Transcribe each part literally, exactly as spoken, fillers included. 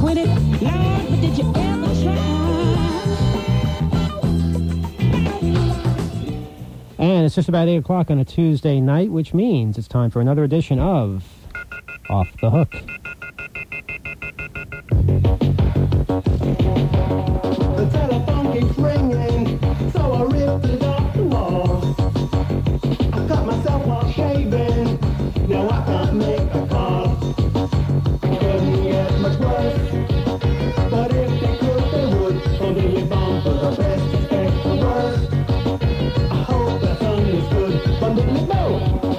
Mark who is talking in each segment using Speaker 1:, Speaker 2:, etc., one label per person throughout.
Speaker 1: with it. Lord, but did you ever try?
Speaker 2: And it's just about eight o'clock on a Tuesday night, which means it's time for another edition of Off the Hook.
Speaker 3: The telephone keeps ringing, so I ripped it off the wall. I cut myself while shaving, now I can't make a call. Couldn't get much worse, but if they could, they would. Only live on for the best, expect the worst. I hope that's understood, but let me know.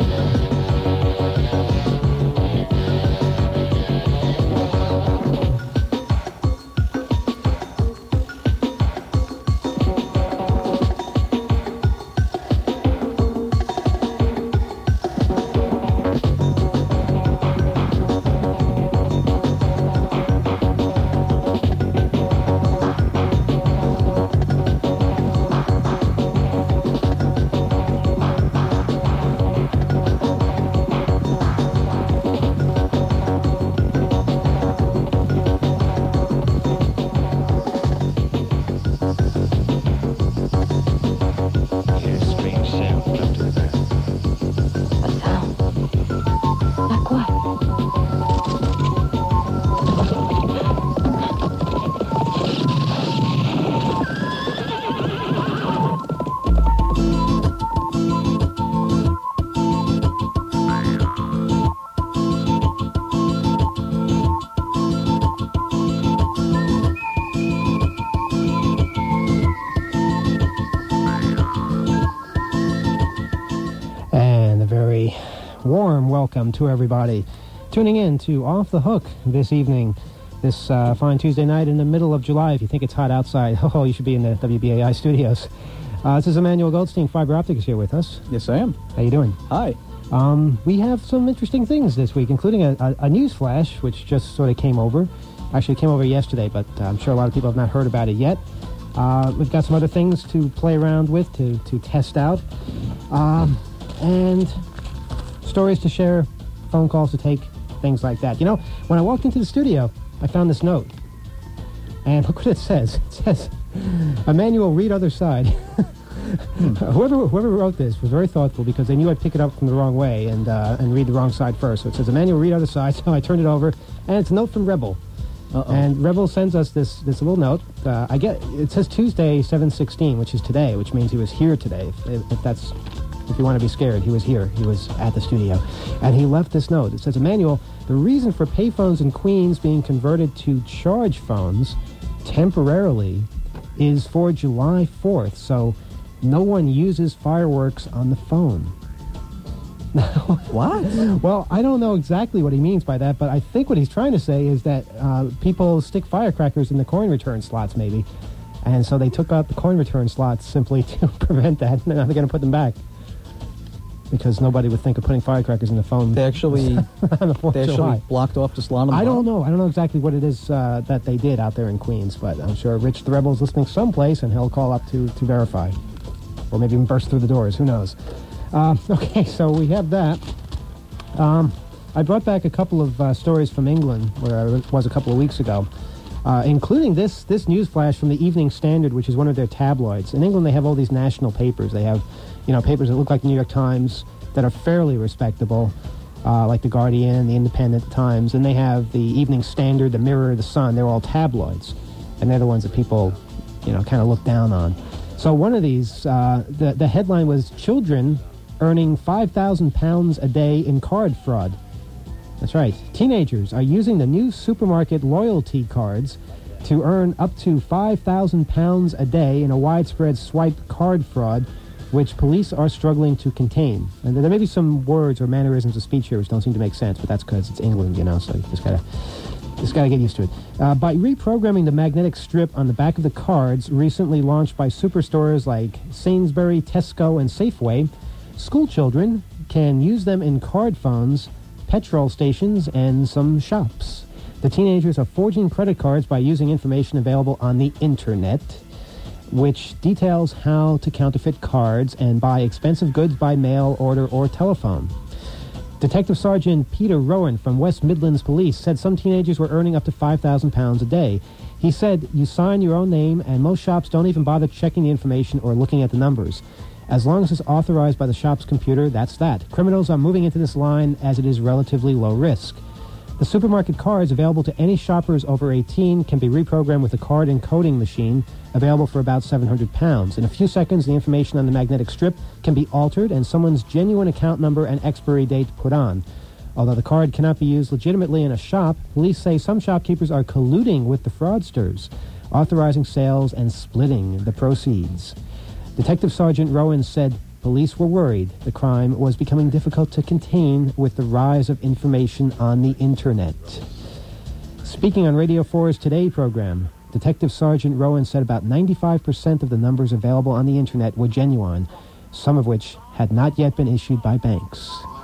Speaker 2: Warm welcome to everybody tuning in to Off the Hook this evening, this uh, fine Tuesday night in the middle of July. If you think it's hot outside, oh, you should be in the W B A I studios. Uh, this is Emmanuel Goldstein. Fiber Optics here with us.
Speaker 4: Yes, I am.
Speaker 2: How you doing?
Speaker 4: Hi.
Speaker 2: Um, we have some interesting things this week, including a, a, a news flash, which just sort of came over. Actually, it came over yesterday, but uh, I'm sure a lot of people have not heard about it yet. Uh, we've got some other things to play around with, to, to test out. Um, and... stories to share, phone calls to take, things like that. You know, when I walked into the studio, I found this note. And look what it says. It says, Emmanuel, read other side. hmm. whoever, whoever wrote this was very thoughtful because they knew I'd pick it up from the wrong way and uh, and read the wrong side first. So it says, Emmanuel, read other side. So I turned it over, and it's a note from Rebel. Uh-oh. And Rebel sends us this this little note. Uh, I get it says Tuesday, seven sixteen, which is today, which means he was here today, if, if that's... If you want to be scared, he was here. He was at the studio. And he left this note. It says, Emmanuel, the reason for payphones in Queens being converted to charge phones temporarily is for July fourth, so no one uses fireworks on the phone.
Speaker 4: What?
Speaker 2: Well, I don't know exactly what he means by that, but I think what he's trying to say is that uh, people stick firecrackers in the coin return slots, maybe. And so they took out the coin return slots simply to prevent that, and now they're going to put them back. Because nobody would think of putting firecrackers in the phone.
Speaker 4: They actually,
Speaker 2: on the fourth
Speaker 4: they
Speaker 2: of
Speaker 4: actually
Speaker 2: July.
Speaker 4: blocked off the salon.
Speaker 2: I don't know. I don't know exactly what it is uh, that they did out there in Queens, but I'm sure Rich the Rebel is listening someplace, and he'll call up to, to verify. Or maybe even burst through the doors. Who knows? Uh, okay, so we have that. Um, I brought back a couple of uh, stories from England, where I was a couple of weeks ago, uh, including this, this news flash from the Evening Standard, which is one of their tabloids. In England, they have all these national papers. They have... You know, papers that look like the New York Times that are fairly respectable, uh, like the Guardian, the Independent, the Times, and they have the Evening Standard, the Mirror, the Sun. They're all tabloids, and they're the ones that people, you know, kind of look down on. So one of these, uh, the the headline was "Children Earning five thousand pounds a Day in Card Fraud." That's right. Teenagers are using the new supermarket loyalty cards to earn up to five thousand pounds a day in a widespread swipe card fraud, which police are struggling to contain. And there may be some words or mannerisms of speech here which don't seem to make sense, but that's because it's England, you know, so you just gotta, just gotta get used to it. Uh, by reprogramming the magnetic strip on the back of the cards, recently launched by superstores like Sainsbury, Tesco, and Safeway, school children can use them in card phones, petrol stations, and some shops. The teenagers are forging credit cards by using information available on the internet, which details how to counterfeit cards and buy expensive goods by mail order or telephone. Detective Sergeant Peter Rowan from West Midlands Police said some teenagers were earning up to five thousand pounds a day. He said you sign your own name, and most shops don't even bother checking the information or looking at the numbers. As long as it's authorized by the shop's computer, that's that. Criminals are moving into this line as it is relatively low risk. The supermarket cards available to any shoppers over eighteen can be reprogrammed with a card encoding machine available for about seven hundred pounds. In a few seconds, the information on the magnetic strip can be altered and someone's genuine account number and expiry date put on. Although the card cannot be used legitimately in a shop, police say some shopkeepers are colluding with the fraudsters, authorizing sales and splitting the proceeds. Detective Sergeant Rowan said police were worried the crime was becoming difficult to contain with the rise of information on the internet. Speaking on Radio four's Today program, Detective Sergeant Rowan said about ninety-five percent of the numbers available on the internet were genuine, some of which had not yet been issued by banks.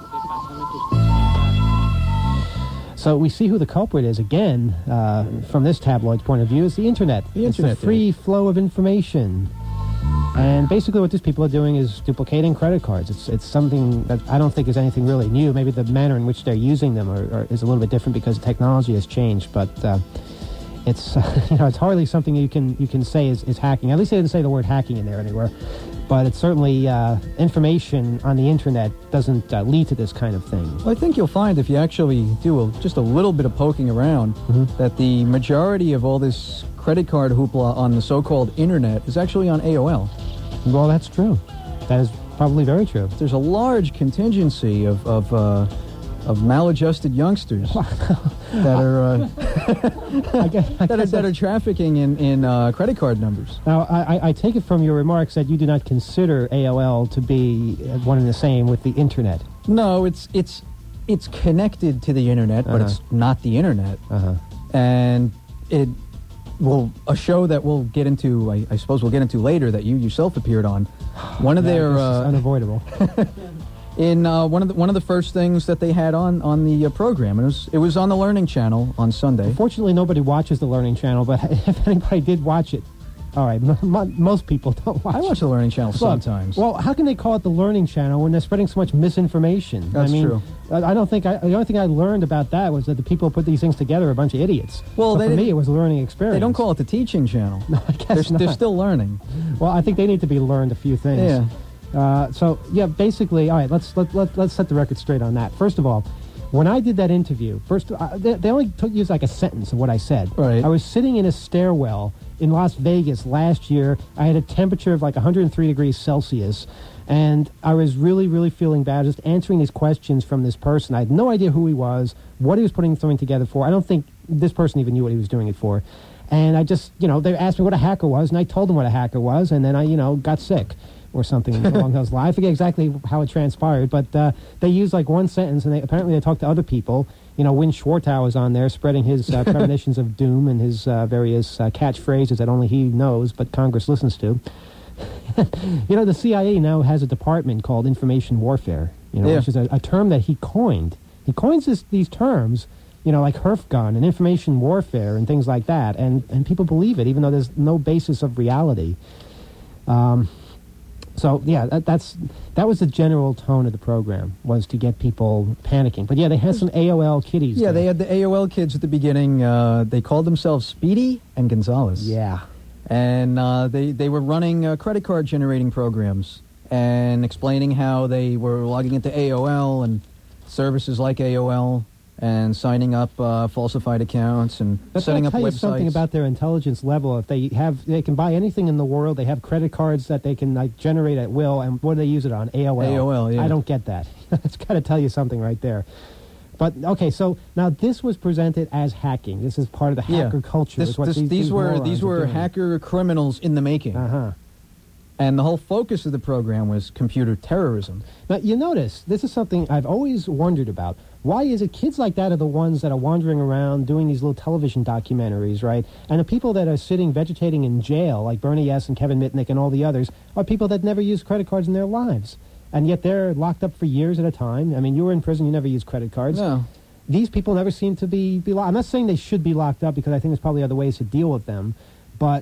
Speaker 2: So we see who the culprit is again, uh, from this tabloid's point of view, is the internet.
Speaker 4: The
Speaker 2: it's
Speaker 4: internet,
Speaker 2: the free flow of information. And basically what these people are doing is duplicating credit cards. It's it's something that I don't think is anything really new. Maybe the manner in which they're using them are, are, is a little bit different because technology has changed. But uh, it's uh, you know it's hardly something you can you can say is, is hacking. At least they didn't say the word hacking in there anywhere. But it's certainly uh, information on the internet doesn't uh, lead to this kind of thing.
Speaker 4: Well, I think you'll find if you actually do a, just a little bit of poking around
Speaker 2: Mm-hmm.
Speaker 4: that the majority of all this credit card hoopla on the so-called internet is actually on A O L.
Speaker 2: Well, that's true. That is probably very true.
Speaker 4: There's a large contingency of of, uh, of maladjusted youngsters that are uh,
Speaker 2: I guess, I
Speaker 4: that, are,
Speaker 2: guess
Speaker 4: that are trafficking in in uh, credit card numbers.
Speaker 2: Now, I, I- I take it from your remarks that you do not consider A O L to be one and the same with the internet.
Speaker 4: No, it's it's it's connected to the internet, but
Speaker 2: Uh-huh.
Speaker 4: it's not the internet.
Speaker 2: Uh-huh.
Speaker 4: And it will a show that we'll get into. I, I suppose we'll get into later that you yourself appeared on. One of their
Speaker 2: This is
Speaker 4: uh,
Speaker 2: unavoidable.
Speaker 4: in uh, one of the one of the first things that they had on on the uh, program. It was it was on the Learning Channel on Sunday.
Speaker 2: Unfortunately, nobody watches the Learning Channel, but if anybody did watch it, all right, m- m- most people don't watch
Speaker 4: I watch the Learning Channel
Speaker 2: Look,
Speaker 4: sometimes.
Speaker 2: Well, how can they call it the Learning Channel when they're spreading so much misinformation?
Speaker 4: That's
Speaker 2: I mean,
Speaker 4: true.
Speaker 2: I I don't think I, the only thing I learned about that was that the people who put these things together are a bunch of idiots.
Speaker 4: Well,
Speaker 2: so
Speaker 4: they
Speaker 2: for me,
Speaker 4: didn't-
Speaker 2: it was a learning experience.
Speaker 4: They don't call it the Teaching Channel.
Speaker 2: No, I guess
Speaker 4: they're, they're
Speaker 2: not.
Speaker 4: still learning.
Speaker 2: Well, I think they need to be learned a few things.
Speaker 4: Yeah.
Speaker 2: Uh, so yeah, basically, all right. Let's let, let let's set the record straight on that. First of all, when I did that interview, first uh, they, they only took used like a sentence of what I said.
Speaker 4: Right.
Speaker 2: I was sitting in a stairwell in Las Vegas last year. I had a temperature of like one hundred three degrees Celsius, and I was really, really feeling bad just answering these questions from this person. I had no idea who he was, what he was putting something together for. I don't think this person even knew what he was doing it for. And I just, you know, they asked me what a hacker was, and I told them what a hacker was, and then I, you know, got sick or something along those lines. I forget exactly how it transpired, but uh, they used like one sentence, and they apparently they talked to other people. You know, Win Schwartau was on there spreading his uh, premonitions of doom and his uh, various uh, catchphrases that only he knows, but Congress listens to. You know, the C I A now has a department called Information Warfare, you know,
Speaker 4: Yeah.
Speaker 2: which is a, a term that he coined. He coins this, these terms, you know, like Herf gun and information warfare and things like that, and, and people believe it, even though there's no basis of reality. Um, so, yeah, that, that's that was the general tone of the program, was to get people panicking. But, yeah, they had some A O L kiddies.
Speaker 4: Yeah,
Speaker 2: there.
Speaker 4: they had the A O L kids at the beginning. Uh, they called themselves Speedy and Gonzalez.
Speaker 2: Yeah.
Speaker 4: And uh, they, they were running uh, credit card generating programs and explaining how they were logging into A O L and services like A O L and signing up uh, falsified accounts and
Speaker 2: But
Speaker 4: setting up
Speaker 2: tell you
Speaker 4: websites.
Speaker 2: something about their intelligence level. If they have, they can buy anything in the world. They have credit cards that they can like generate at will. And what do they use it on? A O L.
Speaker 4: A O L, yeah.
Speaker 2: I don't get that. It's got to tell you something right there. But okay, so now this was presented as hacking. This is part of the hacker culture.
Speaker 4: This,
Speaker 2: is what
Speaker 4: this,
Speaker 2: these,
Speaker 4: these
Speaker 2: these
Speaker 4: were
Speaker 2: morons
Speaker 4: these
Speaker 2: are
Speaker 4: were
Speaker 2: doing.
Speaker 4: hacker criminals in the making.
Speaker 2: Uh huh.
Speaker 4: And the whole focus of the program was computer terrorism.
Speaker 2: Now, you notice, this is something I've always wondered about. Why is it kids like that are the ones that are wandering around doing these little television documentaries, right? And the people that are sitting, vegetating in jail, like Bernie S. and Kevin Mitnick and all the others, are people that never used credit cards in their lives. And yet they're locked up for years at a time. I mean, you were in prison, you never used credit cards.
Speaker 4: No.
Speaker 2: These people never seem to be, be locked. I'm not saying they should be locked up because I think there's probably other ways to deal with them. But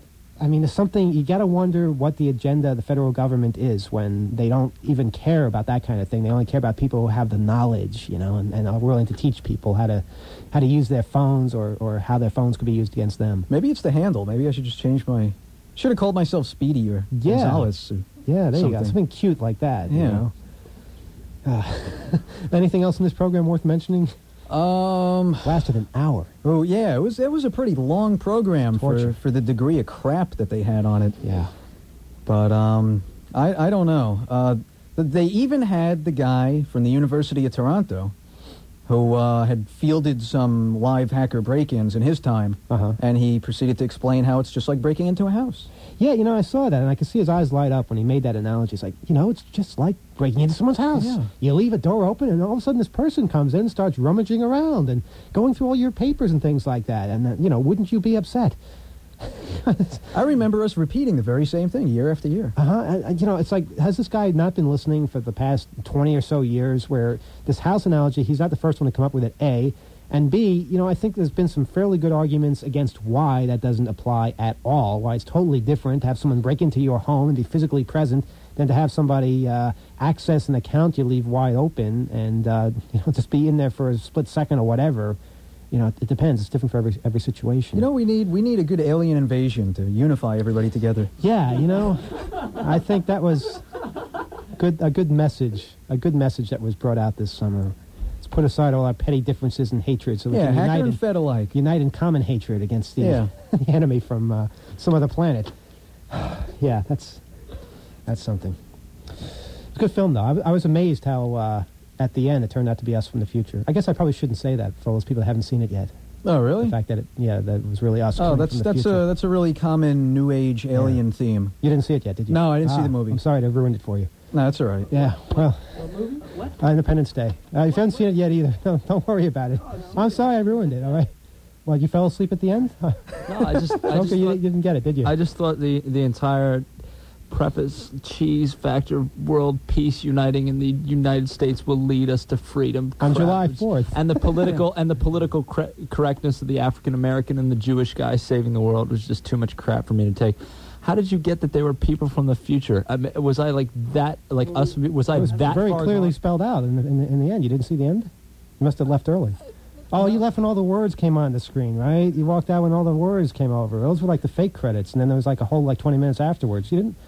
Speaker 2: I mean, there's something, you got to wonder what the agenda of the federal government is when they don't even care about that kind of thing. They only care about people who have the knowledge, you know, and, and are willing to teach people how to how to use their phones or, or how their phones could be used against them.
Speaker 4: Maybe it's the handle. Maybe I should just change my... Should have called myself Speedy or
Speaker 2: Yeah.
Speaker 4: Gonzalez. Or
Speaker 2: Yeah, there you go.
Speaker 4: something.
Speaker 2: Something cute like that, you
Speaker 4: Yeah.
Speaker 2: know. Uh, anything else in this program worth mentioning?
Speaker 4: Um...
Speaker 2: Lasted an hour.
Speaker 4: Oh, yeah, it was it was a pretty long program
Speaker 2: Torture.
Speaker 4: for, for the degree of crap that they had on it.
Speaker 2: Yeah.
Speaker 4: But um, I, I don't know. Uh, th- they even had the guy from the University of Toronto who uh, had fielded some live hacker break-ins in his time,
Speaker 2: Uh-huh.
Speaker 4: and he proceeded to explain how it's just like breaking into a house.
Speaker 2: Yeah, you know, I saw that, and I could see his eyes light up when he made that analogy. It's like, you know, it's just like breaking into someone's house.
Speaker 4: Yeah.
Speaker 2: You leave a door open, and all of a sudden this person comes in and starts rummaging around and going through all your papers and things like that. And, uh, you know, wouldn't you be upset?
Speaker 4: I remember us repeating the very same thing year after year.
Speaker 2: Uh-huh. You know, it's like, has this guy not been listening for the past twenty or so years where this house analogy, he's not the first one to come up with it, A, and B, you know, I think there's been some fairly good arguments against why that doesn't apply at all, why it's totally different to have someone break into your home and be physically present than to have somebody uh, access an account you leave wide open and, uh, you know, just be in there for a split second or whatever. You know, it, it depends. It's different for every every situation.
Speaker 4: You know, we need we need a good alien invasion to unify everybody together.
Speaker 2: Yeah, you know, I think that was good a good message, a good message that was brought out this summer. Let's put aside all our petty differences and hatred so we
Speaker 4: Yeah,
Speaker 2: can
Speaker 4: hacker
Speaker 2: unite
Speaker 4: and
Speaker 2: in,
Speaker 4: Fed alike.
Speaker 2: unite in common hatred against the,
Speaker 4: Yeah.
Speaker 2: the enemy from uh, some other planet. Yeah, that's that's something. It's a good film, though. I, I was amazed how, uh, at the end, it turned out to be us from the future. I guess I probably shouldn't say that for all those people that haven't seen it yet.
Speaker 4: Oh, really?
Speaker 2: The fact that it, yeah, that it was really us.
Speaker 4: Oh,
Speaker 2: coming
Speaker 4: that's
Speaker 2: from the
Speaker 4: that's
Speaker 2: future.
Speaker 4: a that's a really common New Age alien theme.
Speaker 2: You didn't see it yet, did you?
Speaker 4: No, I didn't see
Speaker 2: Ah,
Speaker 4: the movie.
Speaker 2: I'm sorry to have ruined it for you.
Speaker 4: No, that's all right.
Speaker 2: Yeah, well, uh, Independence Day. Uh, if you haven't seen it yet either, don't, don't worry about it. I'm sorry I ruined it, all right? Well, you fell asleep at the end?
Speaker 5: No, I just, I
Speaker 2: okay,
Speaker 5: just
Speaker 2: you,
Speaker 5: thought,
Speaker 2: you didn't get it, did you?
Speaker 5: I just thought the the entire preface cheese factor world peace uniting in the United States will lead us to freedom
Speaker 2: On
Speaker 5: crap.
Speaker 2: July fourth.
Speaker 5: And the political and the political cor- correctness of the African American and the Jewish guy saving the world was just too much crap for me to take. How did you get that they were people from the future? I mean, was I like that? Like us? Was I
Speaker 2: It was
Speaker 5: that
Speaker 2: very
Speaker 5: far
Speaker 2: clearly
Speaker 5: gone?
Speaker 2: spelled out in the, in, the, in the end. You didn't see the end? You must have left early. Oh, you left when all the words came on the screen, right? You walked out when all the words came over. Those were like the fake credits, and then there was like a whole like twenty minutes afterwards. You didn't...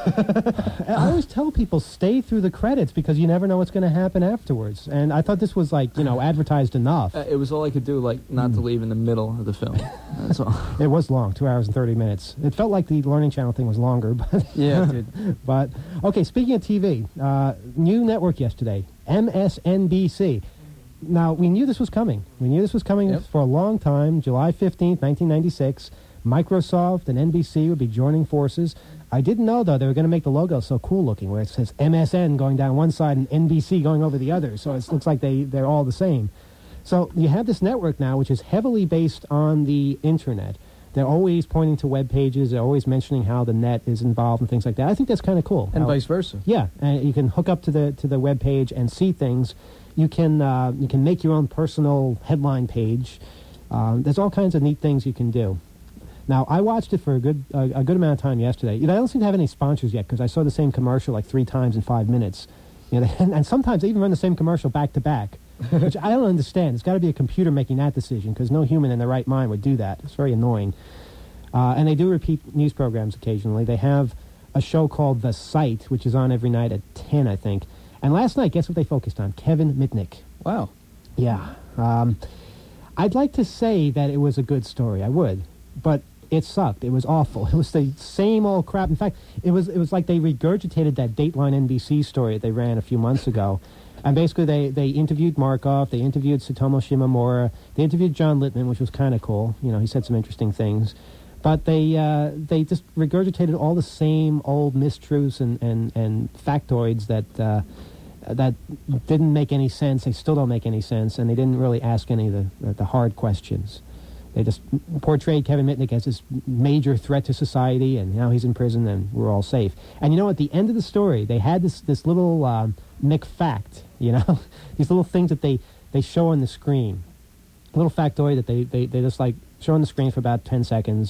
Speaker 2: I always tell people, stay through the credits because you never know what's going to happen afterwards. And I thought this was like, you know, advertised enough.
Speaker 5: Uh, it was all I could do, like not to leave in the middle of the film. That's all.
Speaker 2: It was long, two hours and thirty minutes. It felt like the Learning Channel thing was longer, but...
Speaker 4: Yeah, it did.
Speaker 2: But, okay, speaking of T V, uh, new network yesterday, M S N B C. Now, we knew this was coming. We knew this was coming
Speaker 4: Yep.
Speaker 2: for a long time. July fifteenth, nineteen ninety-six, Microsoft and N B C would be joining forces. I didn't know, though, they were going to make the logo so cool looking, where it says M S N going down one side and N B C going over the other. So it looks like they, they're all the same. So you have this network now, which is heavily based on the Internet. They're always pointing to web pages. They're always mentioning how the net is involved and things like that. I think that's kind of cool.
Speaker 4: And
Speaker 2: How-
Speaker 4: vice versa.
Speaker 2: Yeah, and you can hook up to the to the web page and see things. You can uh, you can make your own personal headline page. Um, there's all kinds of neat things you can do. Now, I watched it for a good uh, a good amount of time yesterday. You know, I don't seem to have any sponsors yet because I saw the same commercial like three times in five minutes. You know, and, and sometimes they even run the same commercial back to back, which I don't understand. It's got to be a computer making that decision because no human in their right mind would do that. It's very annoying. Uh, and they do repeat news programs occasionally. They have a show called The Site, which is on every night at ten, I think. And last night, guess what they focused on? Kevin Mitnick.
Speaker 4: Wow.
Speaker 2: Yeah. Um, I'd like to say that it was a good story. I would. But it sucked. It was awful. It was the same old crap. In fact, it was it was like they regurgitated that Dateline N B C story that they ran a few months ago. And basically, they, they interviewed Markov, they interviewed Tsutomu Shimomura, they interviewed John Littman, which was kind of cool. You know, he said some interesting things. But they uh, they just regurgitated all the same old mistruths and, and, and factoids that uh, that didn't make any sense. They still don't make any sense, and they didn't really ask any of the, the hard questions. They just portrayed Kevin Mitnick as this major threat to society, and now he's in prison, and we're all safe. And you know, at the end of the story, they had this this little um, McFact, you know, these little things that they, they show on the screen, a little factoid that they, they, they just like show on the screen for about ten seconds,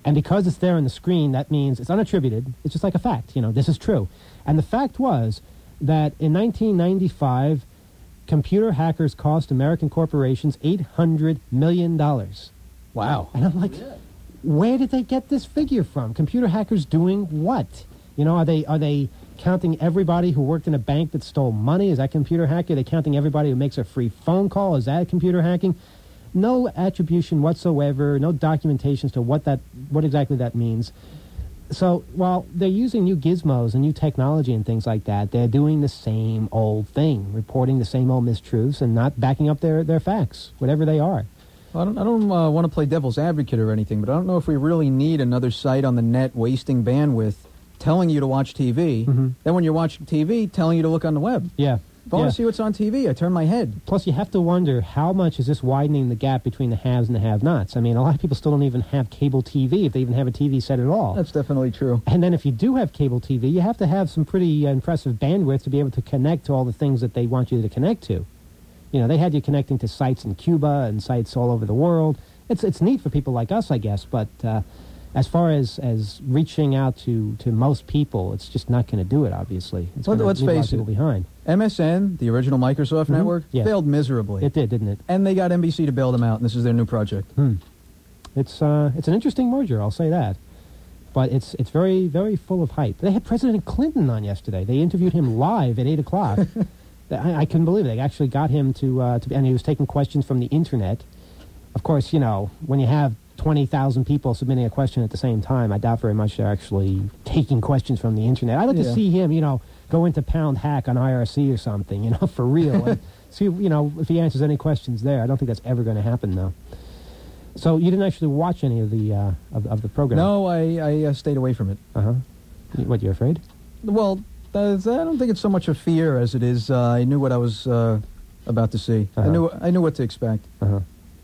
Speaker 2: And because it's there on the screen, that means it's unattributed. It's just like a fact. You know, this is true. And the fact was that in nineteen ninety-five, computer hackers cost American corporations eight hundred million dollars.
Speaker 4: Wow.
Speaker 2: And I'm like, where did they get this figure from? Computer hackers doing what? You know, are they are they counting everybody who worked in a bank that stole money? Is that computer hacking? Are they counting everybody who makes a free phone call? Is that computer hacking? No attribution whatsoever, no documentation as to what that, what exactly that means. So while they're using new gizmos and new technology and things like that, they're doing the same old thing, reporting the same old mistruths and not backing up their, their facts, whatever they are.
Speaker 4: Well, I don't, I don't uh, want to play devil's advocate or anything, but I don't know if we really need another site on the net wasting bandwidth telling you to watch T V.
Speaker 2: Mm-hmm.
Speaker 4: Then when you're watching T V, telling you to look on the web.
Speaker 2: Yeah.
Speaker 4: If I want
Speaker 2: yeah.
Speaker 4: to see what's on T V, I turn my head.
Speaker 2: Plus, you have to wonder how much is this widening the gap between the haves and the have-nots. I mean, a lot of people still don't even have cable T V, if they even have a T V set at all.
Speaker 4: That's definitely true.
Speaker 2: And then if you do have cable T V, you have to have some pretty uh, impressive bandwidth to be able to connect to all the things that they want you to connect to. You know, they had you connecting to sites in Cuba and sites all over the world. It's it's neat for people like us, I guess, but uh, as far as, as reaching out to, to most people, it's just not going to do it, obviously. It's
Speaker 4: Well,
Speaker 2: gonna
Speaker 4: let's
Speaker 2: leave a lot of
Speaker 4: face it.
Speaker 2: people behind.
Speaker 4: M S N, the original Microsoft
Speaker 2: Mhm.
Speaker 4: network,
Speaker 2: Yeah.
Speaker 4: failed miserably.
Speaker 2: It did, didn't it?
Speaker 4: And they got N B C to bail them out, and this is their new project.
Speaker 2: Hmm. It's uh, it's an interesting merger, I'll say that. But it's it's very, very full of hype. They had President Clinton on yesterday. They interviewed him live at eight o'clock. I, I couldn't believe it. They actually got him to, uh, to, and he was taking questions from the internet. Of course, you know, when you have twenty thousand people submitting a question at the same time, I doubt very much they're actually taking questions from the internet. I'd like
Speaker 4: Yeah.
Speaker 2: to see him, you know, go into pound hack on I R C or something, you know, for real. And see, you know, if he answers any questions there. I don't think that's ever going to happen, though. So you didn't actually watch any of the uh, of, of the program?
Speaker 4: No, I, I uh, stayed away from it.
Speaker 2: Uh-huh. You- What, you're afraid?
Speaker 4: Well, that's, I don't think it's so much a fear as it is uh, I knew what I was uh, about to see. I
Speaker 2: Uh-huh.
Speaker 4: knew I knew what to expect.
Speaker 2: Uh-huh.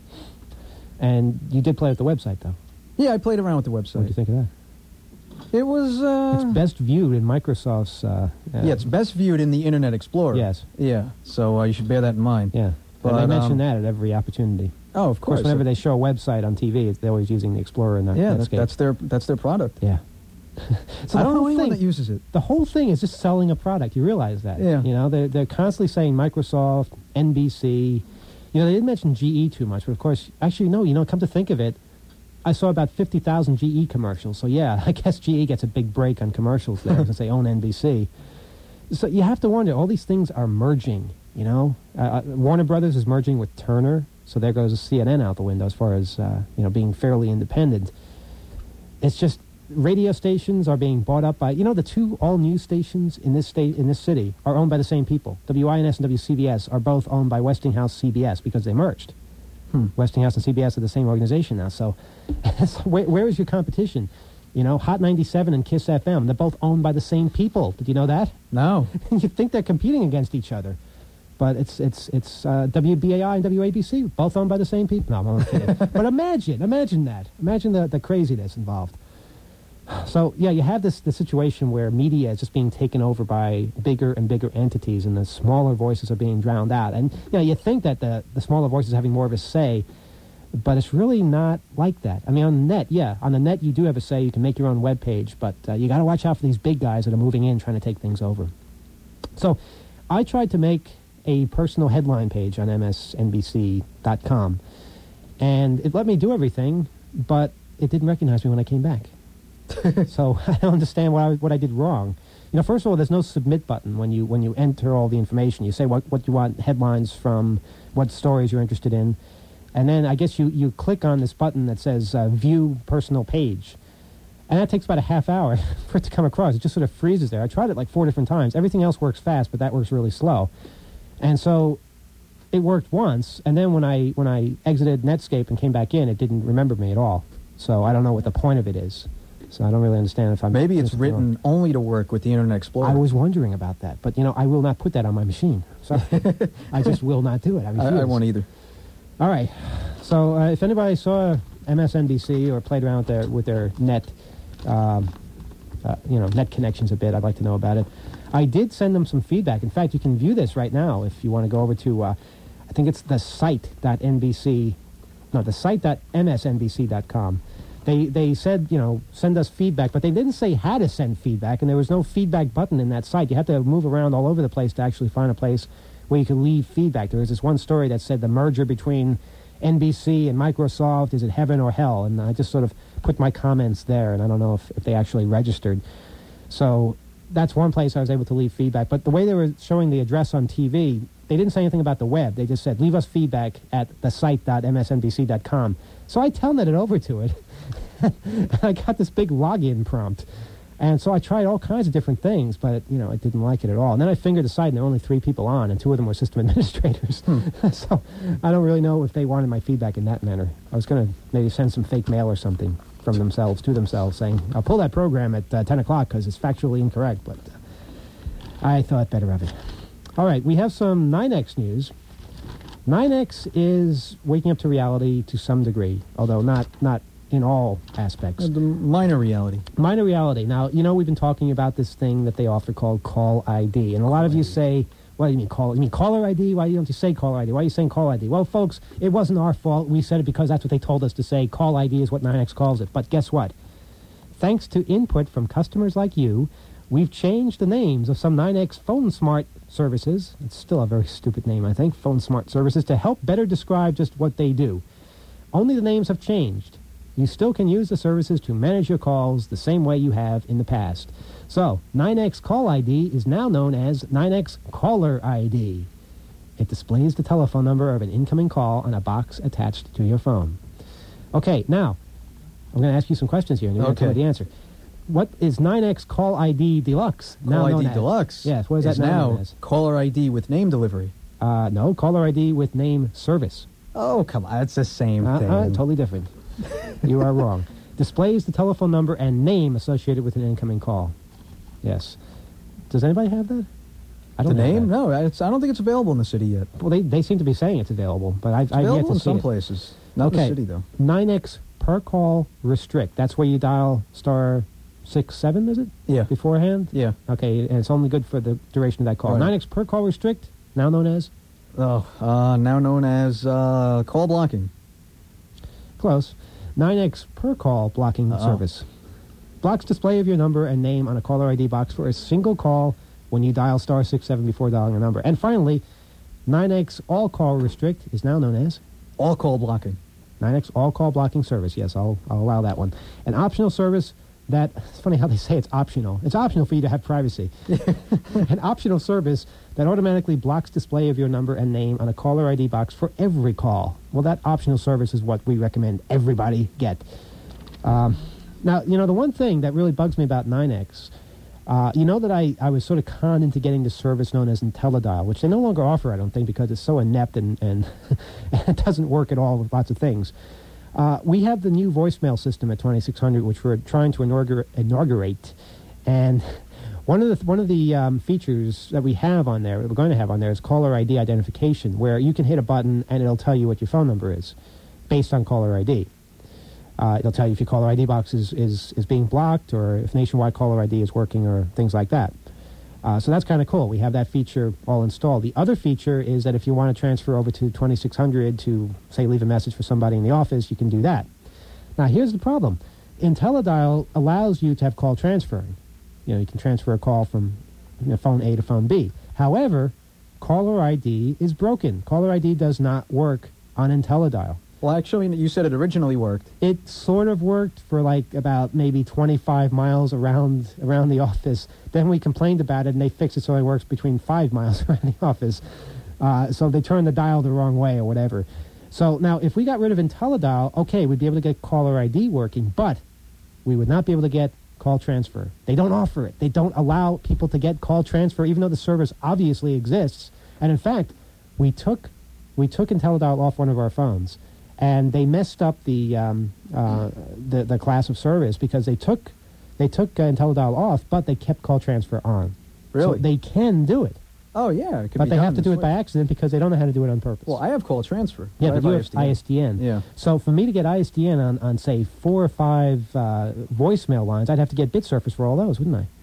Speaker 2: And you did play with the website, though.
Speaker 4: Yeah, I played around with the
Speaker 2: What
Speaker 4: website.
Speaker 2: do you think of that?
Speaker 4: It was... Uh,
Speaker 2: It's best viewed in Microsoft's... Uh, uh,
Speaker 4: yeah, it's best viewed in the Internet Explorer.
Speaker 2: Yes.
Speaker 4: Yeah, so uh, you should bear that in mind.
Speaker 2: Yeah.
Speaker 4: But,
Speaker 2: But they mention
Speaker 4: um,
Speaker 2: that at every opportunity.
Speaker 4: Oh, of
Speaker 2: Of course,
Speaker 4: course.
Speaker 2: whenever they show a website on T V, it's, they're always using the Explorer and that
Speaker 4: yeah, that,
Speaker 2: Netscape.
Speaker 4: that's their that's their product.
Speaker 2: Yeah. So
Speaker 4: I
Speaker 2: the
Speaker 4: don't know
Speaker 2: whole
Speaker 4: anyone
Speaker 2: thing,
Speaker 4: that uses it.
Speaker 2: the whole thing is just selling a product. You realize that?
Speaker 4: Yeah.
Speaker 2: You know, they're, they're constantly saying Microsoft, N B C. You know, they didn't mention G E too much, but of course, actually, no, you know, come to think of it, I saw about fifty thousand G E commercials. So, yeah, I guess G E gets a big break on commercials there since they own N B C. So you have to wonder, all these things are merging, you know? Uh, uh, Warner Brothers is merging with Turner, so there goes C N N out the window as far as, uh, you know, being fairly independent. It's just radio stations are being bought up by, you know, the two all-news stations in this state, in this city are owned by the same people. W I N S and W C B S are both owned by Westinghouse C B S because they merged.
Speaker 4: Hmm.
Speaker 2: Westinghouse and C B S are the same organization now. So, so where, where is your competition? You know, Hot ninety-seven and Kiss F M, they're both owned by the same people. Did you know that?
Speaker 4: No.
Speaker 2: You think they're competing against each other. But it's it's it's uh, W B A I and W A B C, both owned by the same people. No, I'm kidding. But imagine, imagine that. Imagine the, the craziness involved. So, yeah, you have this, this situation where media is just being taken over by bigger and bigger entities, and the smaller voices are being drowned out. And, you know, you think that the, the smaller voices are having more of a say, but it's really not like that. I mean, on the net, yeah, on the net you do have a say. You can make your own web page, but uh, you got to watch out for these big guys that are moving in trying to take things over. So I tried to make a personal headline page on M S N B C dot com, and it let me do everything, but it didn't recognize me when I came back. So I don't understand what I, what I did wrong. You know, first of all, there's no submit button when you when you enter all the information. You say what, what you want headlines from, what stories you're interested in, and then I guess you, you click on this button that says uh, View Personal Page. And that takes about a half hour for it to come across. It just sort of freezes there. I tried it like four different times. Everything else works fast, but that works really slow. And so it worked once, and then when I when I exited Netscape and came back in, it didn't remember me at all. So I don't know what the point of it is. So I don't really understand if I'm...
Speaker 4: Maybe it's
Speaker 2: missing it wrong.
Speaker 4: written only to work with the Internet Explorer.
Speaker 2: I was wondering about that, but you know, I will not put that on my machine. So I just will not do it. I,
Speaker 4: I,
Speaker 2: refuse.
Speaker 4: I won't either.
Speaker 2: All right. So uh, if anybody saw M S N B C or played around with their, with their net, um, uh, you know, net connections a bit, I'd like to know about it. I did send them some feedback. In fact, you can view this right now if you want to go over to, uh, I think it's the site dot N B C, no, the site dot M S N B C dot com. They they said, you know, send us feedback, but they didn't say how to send feedback, and there was no feedback button in that site. You had to move around all over the place to actually find a place where you could leave feedback. There was this one story that said the merger between N B C and Microsoft, is it heaven or hell? And I just sort of put my comments there, and I don't know if, if they actually registered. So that's one place I was able to leave feedback. But the way they were showing the address on T V, they didn't say anything about the web. They just said, leave us feedback at the site dot m s n b c dot com. So I telnetted over to it. I got this big login prompt. And so I tried all kinds of different things, but, you know, I didn't like it at all. And then I fingered the site, and there were only three people on, and two of them were system administrators. Hmm. So I don't really know if they wanted my feedback in that manner. I was going to maybe send some fake mail or something from themselves to themselves saying, I'll pull that program at uh, ten o'clock because it's factually incorrect, but uh, I thought better of it. All right, we have some nine X news. nine X is waking up to reality to some degree, although not not in all aspects.
Speaker 4: Uh, the minor reality.
Speaker 2: Minor reality. Now, you know, we've been talking about this thing that they offer called Call I D, and a lot of you say, what do you mean call? You mean caller I D? Why don't you say caller I D? Why are you saying call I D? Well, folks, it wasn't our fault. We said it because that's what they told us to say. Call I D is what nine X calls it. But guess what? Thanks to input from customers like you, we've changed the names of some nine X Phone Smart services. It's still a very stupid name, I think, Phone Smart services, to help better describe just what they do. Only the names have changed. You still can use the services to manage your calls the same way you have in the past. So, nine X Call I D is now known as nine X Caller I D. It displays the telephone number of an incoming call on a box attached to your phone. Okay, now, I'm going to ask you some questions here, and you're going to tell me the answer. What is nine X Call I D Deluxe now
Speaker 4: Call
Speaker 2: known
Speaker 4: I D
Speaker 2: as?
Speaker 4: Deluxe.
Speaker 2: Yes, what is that
Speaker 4: is
Speaker 2: now
Speaker 4: now
Speaker 2: known as?
Speaker 4: caller I D with name delivery.
Speaker 2: Uh, no, Caller I D with name service.
Speaker 4: Oh, come on. It's the same
Speaker 2: Uh,
Speaker 4: thing.
Speaker 2: uh, totally different. You are wrong. Displays the telephone number and name associated with an incoming call. Yes. Does anybody have that? I
Speaker 4: The
Speaker 2: don't have
Speaker 4: name?
Speaker 2: that.
Speaker 4: No, it's, I don't think it's available in the city yet.
Speaker 2: Well, they, they seem to be saying it's available, but I've,
Speaker 4: It's
Speaker 2: I've yet
Speaker 4: available
Speaker 2: to
Speaker 4: in
Speaker 2: see
Speaker 4: some
Speaker 2: it.
Speaker 4: places. Not
Speaker 2: Okay.
Speaker 4: in the city, though.
Speaker 2: nine X per call restrict. That's where you dial star six seven, is it?
Speaker 4: Yeah.
Speaker 2: Beforehand?
Speaker 4: Yeah.
Speaker 2: Okay, and it's only good for the duration of that call.
Speaker 4: Right.
Speaker 2: nine X per call restrict, now known as?
Speaker 4: Oh, uh, now known as uh, call blocking.
Speaker 2: Close. nine X per call blocking
Speaker 4: Uh-oh.
Speaker 2: service. Blocks display of your number and name on a caller I D box for a single call when you dial star six seven before dialing a number. And finally, nine X all call restrict is now known as?
Speaker 4: All call blocking.
Speaker 2: nine X all call blocking service. Yes, I'll, I'll allow that one. An optional service that, it's funny how they say it's optional. It's optional for you to have privacy. An optional service that automatically blocks display of your number and name on a caller I D box for every call. Well, that optional service is what we recommend everybody get. Um, now, you know, the one thing that really bugs me about nine X, uh, you know that I, I was sort of conned into getting the service known as IntelliDial, which they no longer offer, I don't think, because it's so inept and, and it doesn't work at all with lots of things. Uh, we have the new voicemail system at twenty-six hundred, which we're trying to inaugura- inaugurate, and one of the one of the um, features that we have on there, that we're going to have on there, is caller I D identification, where you can hit a button and it'll tell you what your phone number is, based on caller I D. Uh, it'll tell you if your caller I D box is, is, is being blocked, or if nationwide caller I D is working, or things like that. Uh, so that's kind of cool. We have that feature all installed. The other feature is that if you want to transfer over to twenty-six hundred to, say, leave a message for somebody in the office, you can do that. Now, here's the problem. IntelliDial allows you to have call transferring. You know, you can transfer a call from you know, phone A to phone B. However, caller I D is broken. Caller I D does not work on IntelliDial.
Speaker 4: Well, actually, you said it originally worked.
Speaker 2: It sort of worked for like about maybe twenty-five miles around around the office. Then we complained about it, and they fixed it so it works between five miles around the office. Uh, so they turned the dial the wrong way or whatever. So now, if we got rid of IntelliDial, okay, we'd be able to get caller I D working, but we would not be able to get call transfer. They don't offer it. They don't allow people to get call transfer, even though the service obviously exists. And in fact, we took we took IntelliDial off one of our phones. And they messed up the, um, uh, the the class of service because they took they took uh, IntelliDial off, but they kept call transfer on.
Speaker 4: Really?
Speaker 2: So they can do it,
Speaker 4: Oh, yeah. It could
Speaker 2: but
Speaker 4: be
Speaker 2: they
Speaker 4: done
Speaker 2: have to do
Speaker 4: this
Speaker 2: it by
Speaker 4: way.
Speaker 2: accident because they don't know how to do it on purpose.
Speaker 4: Well, I have call transfer.
Speaker 2: yeah,
Speaker 4: I
Speaker 2: but you have
Speaker 4: I S D N.
Speaker 2: I S D N.
Speaker 4: Yeah.
Speaker 2: So for me to get I S D N on, on say four or five uh, voicemail lines, I'd have to get BitSurface for all those, wouldn't I?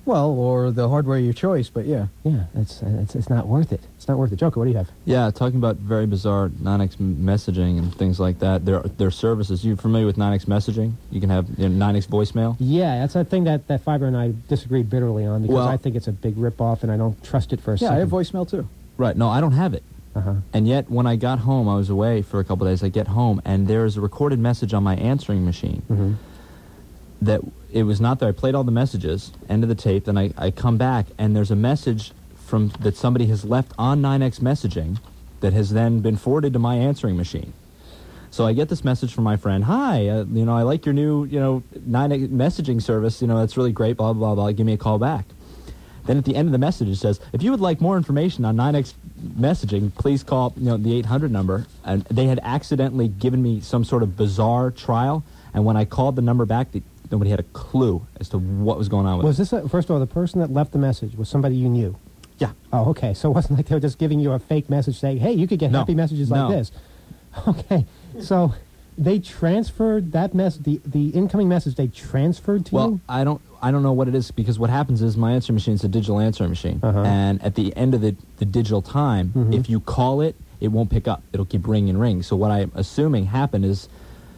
Speaker 4: Well, or the hardware of your choice, but yeah.
Speaker 2: Yeah, it's, it's it's not worth it. It's not worth it. Joker, what do you have?
Speaker 5: Yeah, talking about very bizarre nine X messaging and things like that. There, there are services. You familiar with nine X messaging? You can have you know, nine X voicemail.
Speaker 2: Yeah, that's a thing that, that Fiber and I disagreed bitterly on because
Speaker 5: Well-
Speaker 2: I think it's a big ripoff and I don't trust it for a
Speaker 4: Yeah,
Speaker 2: second.
Speaker 4: I have voicemail too.
Speaker 5: Right. No, I don't have it.
Speaker 2: Uh-huh.
Speaker 5: And yet, when I got home, I was away for a couple of days. I get home, and there is a recorded message on my answering machine
Speaker 2: Mm-hmm.
Speaker 5: that it was not there. I played all the messages, end of the tape, then I, I come back, and there's a message from that somebody has left on nine X messaging that has then been forwarded to my answering machine. So I get this message from my friend, hi, uh, you know, I like your new, you know, nine X messaging service, you know, that's really great, blah, blah, blah, give me a call back. Then at the end of the message, it says, if you would like more information on nine X messaging, please call, you know, the eight hundred number. And they had accidentally given me some sort of bizarre trial, and when I called the number back, the, nobody had a clue as to what was going on with
Speaker 2: Was
Speaker 5: it.
Speaker 2: this, a, first of all, the person that left the message was somebody you knew?
Speaker 5: Yeah.
Speaker 2: Oh, okay. So it wasn't like they were just giving you a fake message saying, hey, you could get
Speaker 5: No.
Speaker 2: happy messages like
Speaker 5: No.
Speaker 2: this. Okay. So they transferred that mess, the, the incoming message they transferred to
Speaker 5: Well,
Speaker 2: you?
Speaker 5: I don't, I don't know what it is, because what happens is my answering machine is a digital answering machine,
Speaker 2: Uh-huh.
Speaker 5: and at the end of the, the digital time,
Speaker 2: Mhm.
Speaker 5: if you call it, it won't pick up. It'll keep ringing and ringing. So what I'm assuming happened is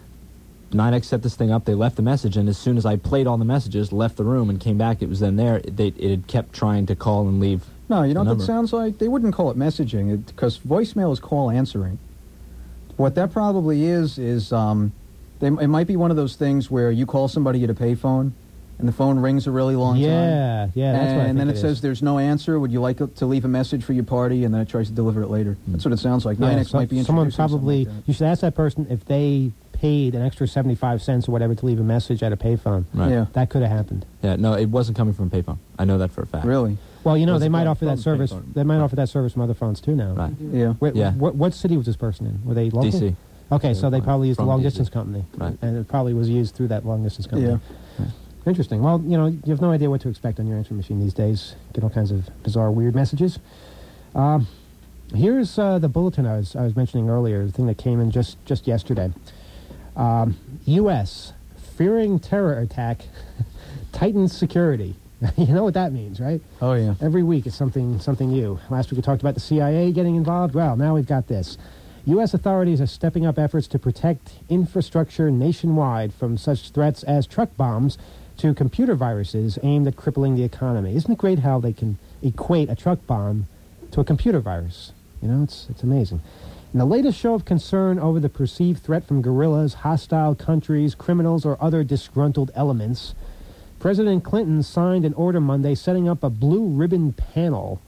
Speaker 5: nine X set this thing up, they left the message, and as soon as I played all the messages, left the room, and came back, it was then there. It, they, it had kept trying to call and leave.
Speaker 4: No, you know
Speaker 5: the
Speaker 4: what that
Speaker 5: number.
Speaker 4: sounds like? They wouldn't call it messaging, because voicemail is call answering. What that probably is, is um, they, it might be one of those things where you call somebody at a payphone, and the phone rings a really long time.
Speaker 2: Yeah, yeah, that's what I
Speaker 4: And then
Speaker 2: think
Speaker 4: it,
Speaker 2: it
Speaker 4: says
Speaker 2: is.
Speaker 4: there's no answer. Would you like to leave a message for your party? And then it tries to deliver it later. That's what it sounds like.
Speaker 2: Yeah,
Speaker 4: nine X
Speaker 2: so-
Speaker 4: might be
Speaker 2: someone
Speaker 4: introducing something
Speaker 2: probably,
Speaker 4: like that.
Speaker 2: you should ask that person if they paid an extra seventy-five cents or whatever to leave a message at a payphone.
Speaker 5: Right.
Speaker 4: Yeah.
Speaker 2: That could have happened.
Speaker 5: Yeah, no, it wasn't coming from payphone. I know that for a fact.
Speaker 4: Really?
Speaker 2: Well, you know,
Speaker 5: Was
Speaker 2: they
Speaker 5: it
Speaker 2: might
Speaker 5: from-
Speaker 2: offer that
Speaker 5: from
Speaker 2: service.
Speaker 5: payphone?
Speaker 2: They might
Speaker 5: Right.
Speaker 2: offer that service from other phones too now.
Speaker 5: Right.
Speaker 4: Yeah.
Speaker 2: Wait,
Speaker 5: Yeah.
Speaker 2: What, what city was this person in? Were they local?
Speaker 5: D C.
Speaker 2: Okay, so they probably used the
Speaker 5: From
Speaker 2: long
Speaker 5: D C.
Speaker 2: distance company.
Speaker 5: Right.
Speaker 2: And it probably was used through that long distance company.
Speaker 4: Yeah.
Speaker 2: Interesting. Well, you know, you have no idea what to expect on your answering machine these days. Get all kinds of bizarre, weird messages. Um, here's uh, the bulletin I was I was mentioning earlier, the thing that came in just, just yesterday. Um, U S fearing terror attack tightens security. You know what that means, right?
Speaker 4: Oh, yeah.
Speaker 2: Every week it's something something new. Last week we talked about the C I A getting involved. Well, now we've got this. U S authorities are stepping up efforts to protect infrastructure nationwide from such threats as truck bombs to computer viruses aimed at crippling the economy. Isn't it great how they can equate a truck bomb to a computer virus? You know, it's it's amazing. In the latest show of concern over the perceived threat from guerrillas, hostile countries, criminals, or other disgruntled elements, President Clinton signed an order Monday setting up a blue ribbon panel.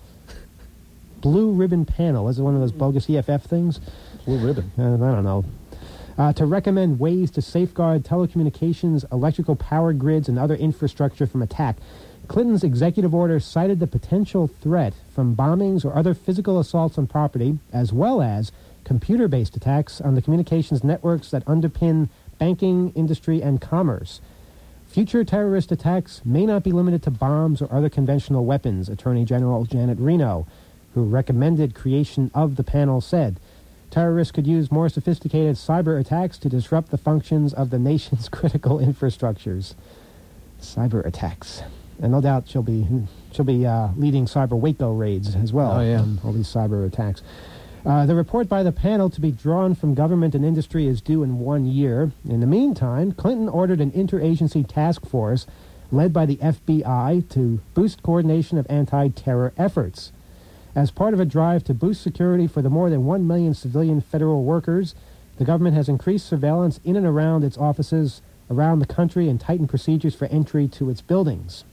Speaker 2: Blue ribbon panel. Is it one of those bogus E F F things?
Speaker 4: Blue ribbon.
Speaker 2: Uh, I don't know. Uh, to recommend ways to safeguard telecommunications, electrical power grids, and other infrastructure from attack. Clinton's executive order cited the potential threat from bombings or other physical assaults on property, as well as computer-based attacks on the communications networks that underpin banking, industry, and commerce. Future terrorist attacks may not be limited to bombs or other conventional weapons, Attorney General Janet Reno, who recommended creation of the panel, said. Terrorists could use more sophisticated cyber attacks to disrupt the functions of the nation's critical infrastructures. Cyber attacks. And no doubt she'll be she'll be uh, leading cyber Waco raids as well.
Speaker 4: Oh, yeah.
Speaker 2: on all these cyber attacks. Uh, the report by the panel to be drawn from government and industry is due in one year. In the meantime, Clinton ordered an interagency task force led by the F B I to boost coordination of anti-terror efforts. As part of a drive to boost security for the more than one million civilian federal workers, the government has increased surveillance in and around its offices around the country and tightened procedures for entry to its buildings.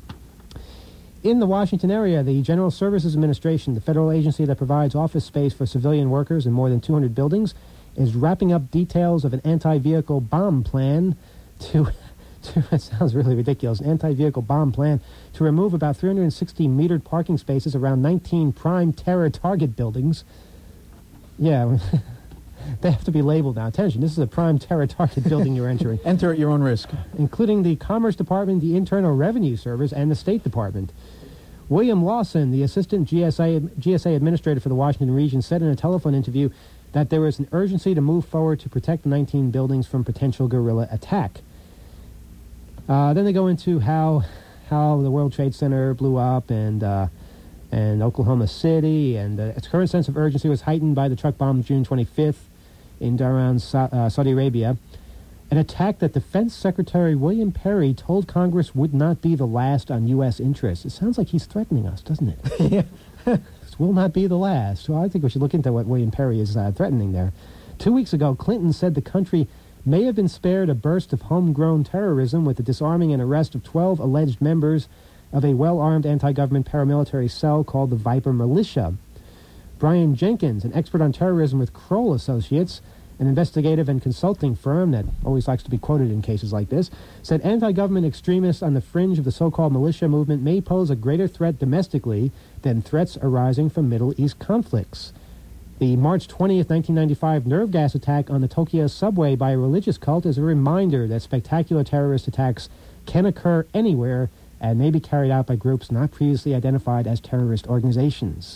Speaker 2: In the Washington area, the General Services Administration, the federal agency that provides office space for civilian workers in more than two hundred buildings, is wrapping up details of an anti-vehicle bomb plan to, to it sounds really ridiculous, an anti-vehicle bomb plan to remove about three hundred sixty metered parking spaces around nineteen prime terror target buildings. Yeah, they have to be labeled now. Attention, this is a prime terror target building you're entering.
Speaker 4: Enter at your own risk.
Speaker 2: Including the Commerce Department, the Internal Revenue Service, and the State Department. William Lawson, the Assistant G S A, G S A Administrator for the Washington region, said in a telephone interview that there is an urgency to move forward to protect the nineteen buildings from potential guerrilla attack. Uh, then they go into how how the World Trade Center blew up and uh, and Oklahoma City, and uh, its current sense of urgency was heightened by the truck bomb June twenty-fifth in Dhahran, Sa- uh, Saudi Arabia, an attack that Defense Secretary William Perry told Congress would not be the last on U S interests. It sounds like he's threatening us, doesn't it? Yeah. This will not be the last. So I think we should look into what William Perry is uh, threatening there. Two weeks ago, Clinton said the country may have been spared a burst of homegrown terrorism with the disarming and arrest of twelve alleged members of a well-armed anti-government paramilitary cell called the Viper Militia. Brian Jenkins, an expert on terrorism with Kroll Associates, an investigative and consulting firm that always likes to be quoted in cases like this, said anti-government extremists on the fringe of the so-called militia movement may pose a greater threat domestically than threats arising from Middle East conflicts. The March twentieth, nineteen ninety-five nerve gas attack on the Tokyo subway by a religious cult is a reminder that spectacular terrorist attacks can occur anywhere and may be carried out by groups not previously identified as terrorist organizations.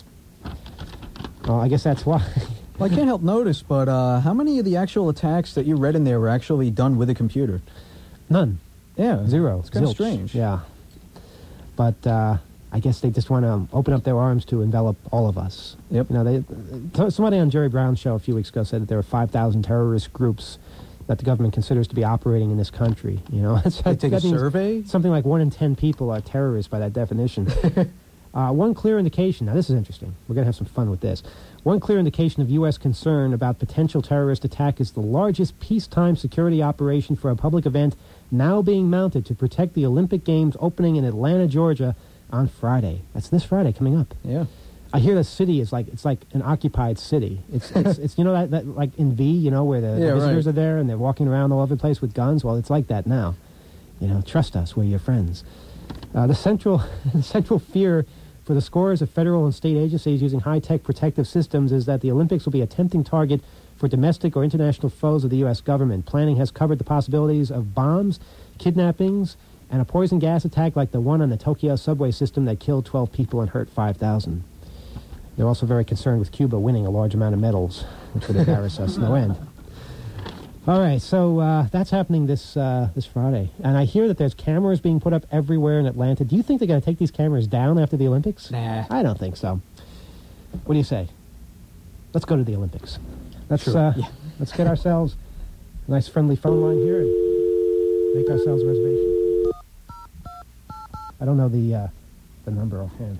Speaker 2: Well, I guess that's why.
Speaker 4: Well, I can't help notice, but uh, how many of the actual attacks that you read in there were actually done with a computer?
Speaker 2: None.
Speaker 4: Yeah.
Speaker 2: Zero.
Speaker 4: It's kind of
Speaker 2: Zilch.
Speaker 4: strange.
Speaker 2: Yeah. But uh, I guess they just want to open up their arms to envelop all of us.
Speaker 4: Yep.
Speaker 2: You know, they, somebody on Jerry Brown's show a few weeks ago said that there were five thousand terrorist groups that the government considers to be operating in this country. You know,
Speaker 4: They take a survey?
Speaker 2: Something like one in ten people are terrorists by that definition. uh, one clear indication. Now, this is interesting. We're going to have some fun with this. One clear indication of U S concern about potential terrorist attack is the largest peacetime security operation for a public event now being mounted to protect the Olympic Games opening in Atlanta, Georgia on Friday. That's this Friday coming up.
Speaker 4: Yeah.
Speaker 2: I hear the city is like, it's like an occupied city. It's, it's, it's you know, that, that like in V, you know, where the,
Speaker 4: Yeah,
Speaker 2: the visitors
Speaker 4: right.
Speaker 2: are there and they're walking around all over the place with guns. Well, it's like that now. You know, trust us, we're your friends. Uh, the central, the central fear for the scores of federal and state agencies using high-tech protective systems is that the Olympics will be a tempting target for domestic or international foes of the U S government. Planning has covered the possibilities of bombs, kidnappings, and a poison gas attack like the one on the Tokyo subway system that killed twelve people and hurt five thousand. They're also very concerned with Cuba winning a large amount of medals, which would embarrass us no end. All right, so uh, that's happening this uh, this Friday. And I hear that there's cameras being put up everywhere in Atlanta. Do you think they're going to take these cameras down after the Olympics?
Speaker 4: Nah.
Speaker 2: I don't think so. What do you say? Let's go to the Olympics. Let's,
Speaker 4: Sure.
Speaker 2: uh,
Speaker 4: Yeah.
Speaker 2: let's get ourselves a nice friendly phone line here and make ourselves a reservation. I don't know the, uh, the number offhand.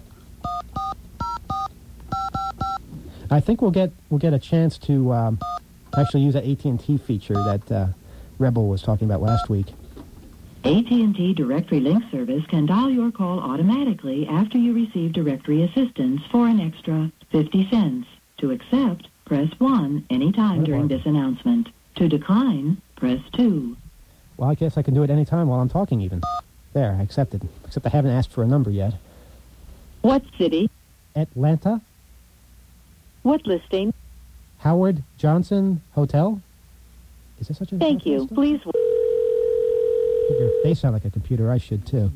Speaker 2: I think we'll get we'll get a chance to um, actually use that A T and T feature that uh, Rebel was talking about last week.
Speaker 6: A T and T Directory Link Service can dial your call automatically after you receive directory assistance for an extra fifty cents. To accept, press one anytime during this announcement. To decline, press two.
Speaker 2: Well, I guess I can do it anytime while I'm talking even. There, I accepted. Except I haven't asked for a number yet.
Speaker 1: What city?
Speaker 2: Atlanta?
Speaker 1: What listing?
Speaker 2: Howard Johnson Hotel? Is there such a
Speaker 1: Thank
Speaker 2: hotel
Speaker 1: you.
Speaker 2: still?
Speaker 1: Please.
Speaker 2: Figure They sound like a computer. I should, too.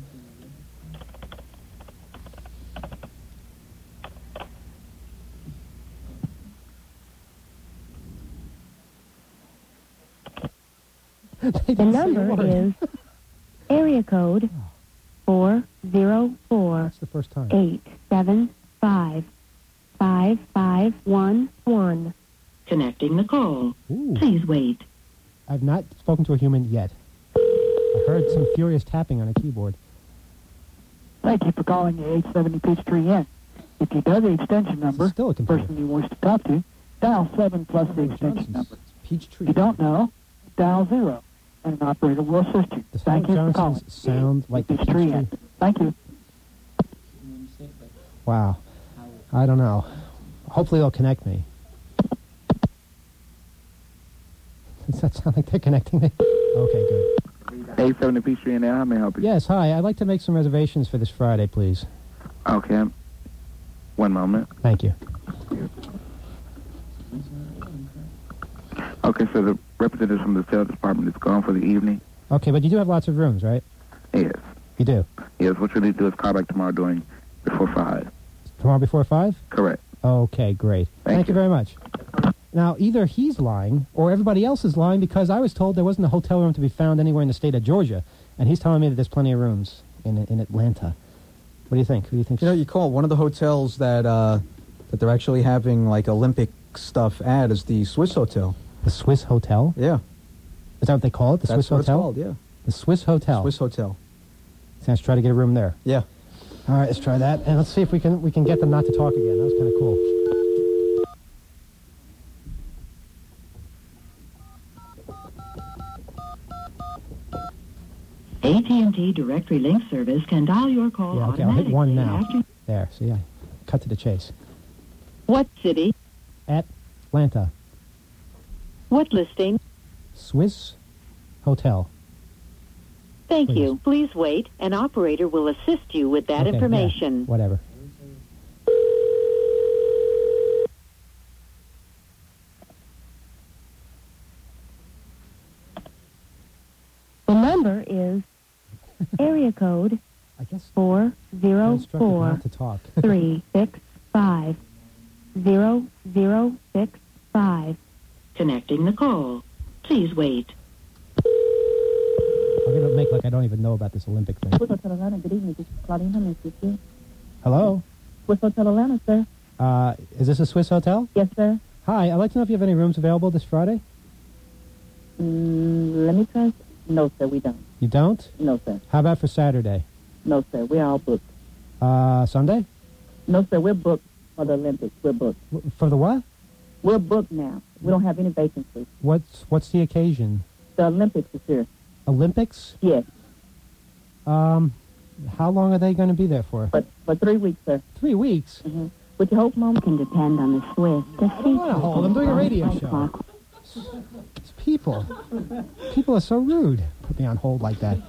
Speaker 2: They
Speaker 7: The
Speaker 2: didn't say a
Speaker 7: number
Speaker 2: word.
Speaker 7: is area code four zero four
Speaker 2: That's the first time.
Speaker 7: eight seven five five five one one.
Speaker 6: Connecting the call.
Speaker 2: Ooh.
Speaker 6: Please wait.
Speaker 2: I've not spoken to a human yet. I heard some furious tapping on a keyboard.
Speaker 8: Thank you for calling the eight seventy Peachtree Inn. If you know the extension number,
Speaker 2: still a
Speaker 8: the
Speaker 2: computer.
Speaker 8: person you wish to talk to, dial seven plus the
Speaker 2: Howard
Speaker 8: extension
Speaker 2: Johnson's
Speaker 8: number.
Speaker 2: Peachtree.
Speaker 8: If you don't know, dial zero, and an operator will assist you.
Speaker 2: Does
Speaker 8: Thank
Speaker 2: Howard
Speaker 8: you for calling.
Speaker 2: Johnson's sound like the
Speaker 8: Peachtree
Speaker 2: Peachtree?
Speaker 8: Inn. Thank you.
Speaker 2: Wow. I don't know. Hopefully they'll connect me. Does that sound like they're connecting me? Okay, good.
Speaker 9: eight seventy Peachtree Inn, how may I help you?
Speaker 2: Yes, hi. I'd like to make some reservations for this Friday, please.
Speaker 9: Okay. One moment.
Speaker 2: Thank you.
Speaker 9: Okay, so the representative from the sales department is gone for the evening?
Speaker 2: Okay, but you do have lots of rooms, right?
Speaker 9: Yes.
Speaker 2: You do.
Speaker 9: Yes, what you need to do is call back tomorrow during before five.
Speaker 2: Tomorrow before five?
Speaker 9: Correct.
Speaker 2: Okay, great.
Speaker 9: Thank
Speaker 2: Thank you
Speaker 9: you.
Speaker 2: very much. Now, either he's lying or everybody else is lying because I was told there wasn't a hotel room to be found anywhere in the state of Georgia, and he's telling me that there's plenty of rooms in in Atlanta. What do you think? Who do you think?
Speaker 4: You know, you call one of the hotels that uh, that they're actually having like Olympic stuff at is the Swiss Hotel.
Speaker 2: The Swiss Hotel?
Speaker 4: Yeah.
Speaker 2: Is that what they call it? The
Speaker 4: That's
Speaker 2: Swiss
Speaker 4: what
Speaker 2: Hotel?
Speaker 4: it's called, yeah.
Speaker 2: The Swiss Hotel.
Speaker 4: Swiss Hotel.
Speaker 2: So let's try to get a room there.
Speaker 4: Yeah.
Speaker 2: All right, let's try that, and let's see if we can we can get them not to talk again. That was kind of cool.
Speaker 6: A T and T Directory Link Service can dial your call
Speaker 2: Yeah, okay, I'll hit
Speaker 6: automatically
Speaker 2: one now.
Speaker 6: after...
Speaker 2: There, see, I cut to the chase.
Speaker 1: What city?
Speaker 2: Atlanta.
Speaker 1: What listing?
Speaker 2: Swiss Hotel.
Speaker 1: Thank
Speaker 2: Please.
Speaker 1: you. Please wait. An operator will assist you with that
Speaker 2: Okay,
Speaker 1: information.
Speaker 2: yeah, whatever.
Speaker 7: The number is area code
Speaker 2: I guess
Speaker 7: four
Speaker 2: I'm
Speaker 7: zero
Speaker 2: instructed
Speaker 7: four
Speaker 2: not to talk.
Speaker 7: three six five zero zero six five.
Speaker 6: Connecting the call. Please wait.
Speaker 2: I'm going to make like I don't even know about this Olympic thing.
Speaker 8: Swiss Hotel Atlanta, good evening. This is Claudine. How may I assist you?
Speaker 2: Hello?
Speaker 8: Swiss Hotel Atlanta, sir.
Speaker 2: Uh, is this a Swiss hotel?
Speaker 8: Yes, sir.
Speaker 2: Hi, I'd like to know if you have any rooms available this Friday.
Speaker 8: Mm, let me try. No, sir, we don't.
Speaker 2: You don't?
Speaker 8: No, sir.
Speaker 2: How about for Saturday?
Speaker 8: No, sir. We're all booked.
Speaker 2: Uh, Sunday?
Speaker 8: No, sir. We're booked for the Olympics. We're booked.
Speaker 2: W- For the what?
Speaker 8: We're booked now. We don't have any vacancies.
Speaker 2: What's what's the occasion?
Speaker 8: The Olympics is here.
Speaker 2: Olympics?
Speaker 8: Yes,
Speaker 2: Um, how long are they going to be there for?
Speaker 8: but for three weeks, sir.
Speaker 2: Three weeks.
Speaker 8: Mm-hmm. Would you hold moment?
Speaker 7: Can depend on the Swiss to
Speaker 2: I don't want to hold. I'm doing a radio show.
Speaker 7: Clock.
Speaker 2: It's people. People are so rude. Put me on hold like that.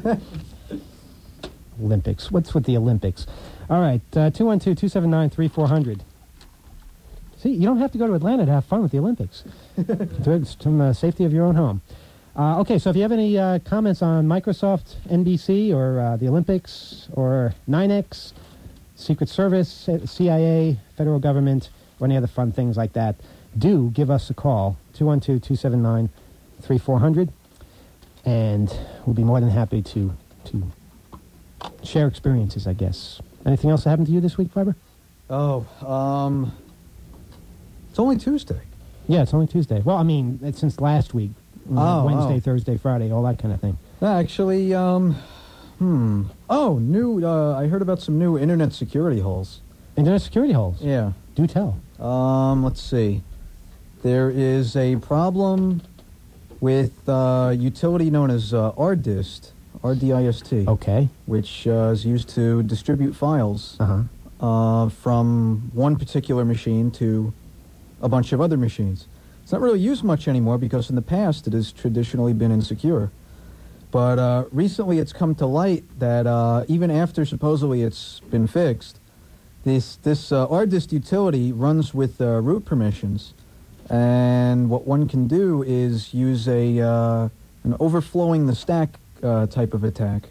Speaker 2: Olympics. What's with the Olympics? All right, uh, two one two, two seven nine, three four zero zero. See, you don't have to go to Atlanta to have fun with the Olympics. Do it from the safety of your own home. Uh, okay, so if you have any uh, comments on Microsoft, N B C, or uh, the Olympics, or nine X, Secret Service, C I A, federal government, or any other fun things like that, do give us a call, two one two, two seven nine, three four zero zero, and we'll be more than happy to to share experiences, I guess. Anything else that happened to you this week, Fiber?
Speaker 4: Oh, um, it's only Tuesday.
Speaker 2: Yeah, it's only Tuesday. Well, I mean, it's since last week.
Speaker 4: Oh,
Speaker 2: Wednesday,
Speaker 4: oh.
Speaker 2: Thursday, Friday, all that kind of thing.
Speaker 4: Actually, um, hmm. Oh, new, uh, I heard about some new internet security holes.
Speaker 2: Internet security holes?
Speaker 4: Yeah.
Speaker 2: Do tell.
Speaker 4: Um, let's see. There is a problem with uh, utility known as uh, R D I S T, R D I S T,
Speaker 2: Okay.
Speaker 4: which uh, is used to distribute files
Speaker 2: Uh-huh.
Speaker 4: uh, from one particular machine to a bunch of other machines. It's not really used much anymore because in the past it has traditionally been insecure. But uh, recently it's come to light that uh, even after supposedly it's been fixed, this this uh, R D I S T utility runs with uh, root permissions. And what one can do is use a uh, an overflowing the stack uh, type of attack,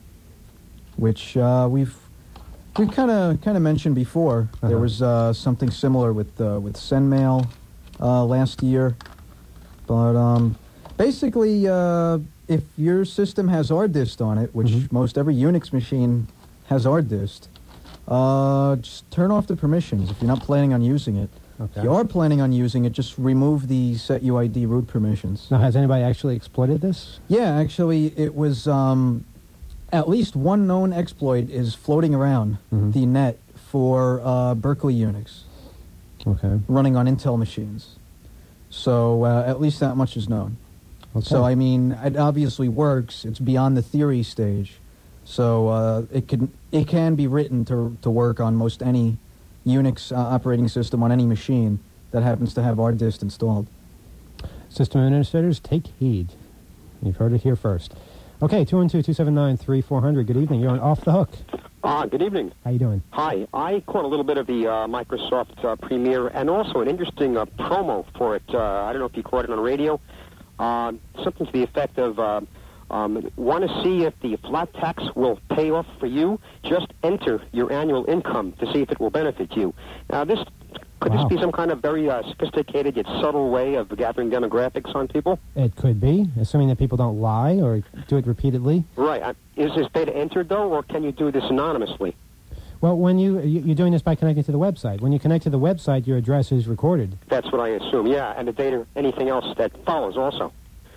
Speaker 4: which uh, we've we kind of kind of mentioned before.
Speaker 2: Uh-huh.
Speaker 4: There was uh, something similar with uh, with SendMail uh, last year, but um, basically, uh, if your system has R D I S T on it, which
Speaker 2: Mhm.
Speaker 4: most every Unix machine has R D I S T, uh, just turn off the permissions if you're not planning on using it.
Speaker 2: Okay.
Speaker 4: If you are planning on using it, just remove the set U I D root permissions.
Speaker 2: Now, has anybody actually exploited this?
Speaker 4: Yeah, actually, it was um, at least one known exploit is floating around
Speaker 2: Mhm.
Speaker 4: the net for uh, Berkeley Unix
Speaker 2: Okay.
Speaker 4: running on Intel machines. So uh, at least that much is known.
Speaker 2: Okay.
Speaker 4: So I mean, it obviously works. It's beyond the theory stage. So uh, it can it can be written to to work on most any Unix uh, operating system on any machine that happens to have R D I S T installed.
Speaker 2: System administrators, take heed. You've heard it here first. Okay, two one two, two seven nine, three four zero zero. Good evening. You're on Off the Hook.
Speaker 10: Ah, good evening.
Speaker 2: How you doing?
Speaker 10: Hi. I caught a little bit of the uh, Microsoft uh, Premiere and also an interesting uh, promo for it. Uh, I don't know if you caught it on radio. Uh, something to the effect of, uh, um, want to see if the flat tax will pay off for you? Just enter your annual income to see if it will benefit you. Now, this Could
Speaker 2: Wow.
Speaker 10: this be some kind of very uh, sophisticated yet subtle way of gathering demographics on people?
Speaker 2: It could be, assuming that people don't lie or do it repeatedly.
Speaker 10: Right. Uh, is this data entered, though, or can you do this anonymously?
Speaker 2: Well, when you, you- you're doing this by connecting to the website. When you connect to the website, your address is recorded.
Speaker 10: That's what I assume, yeah, and the data, anything else that follows also.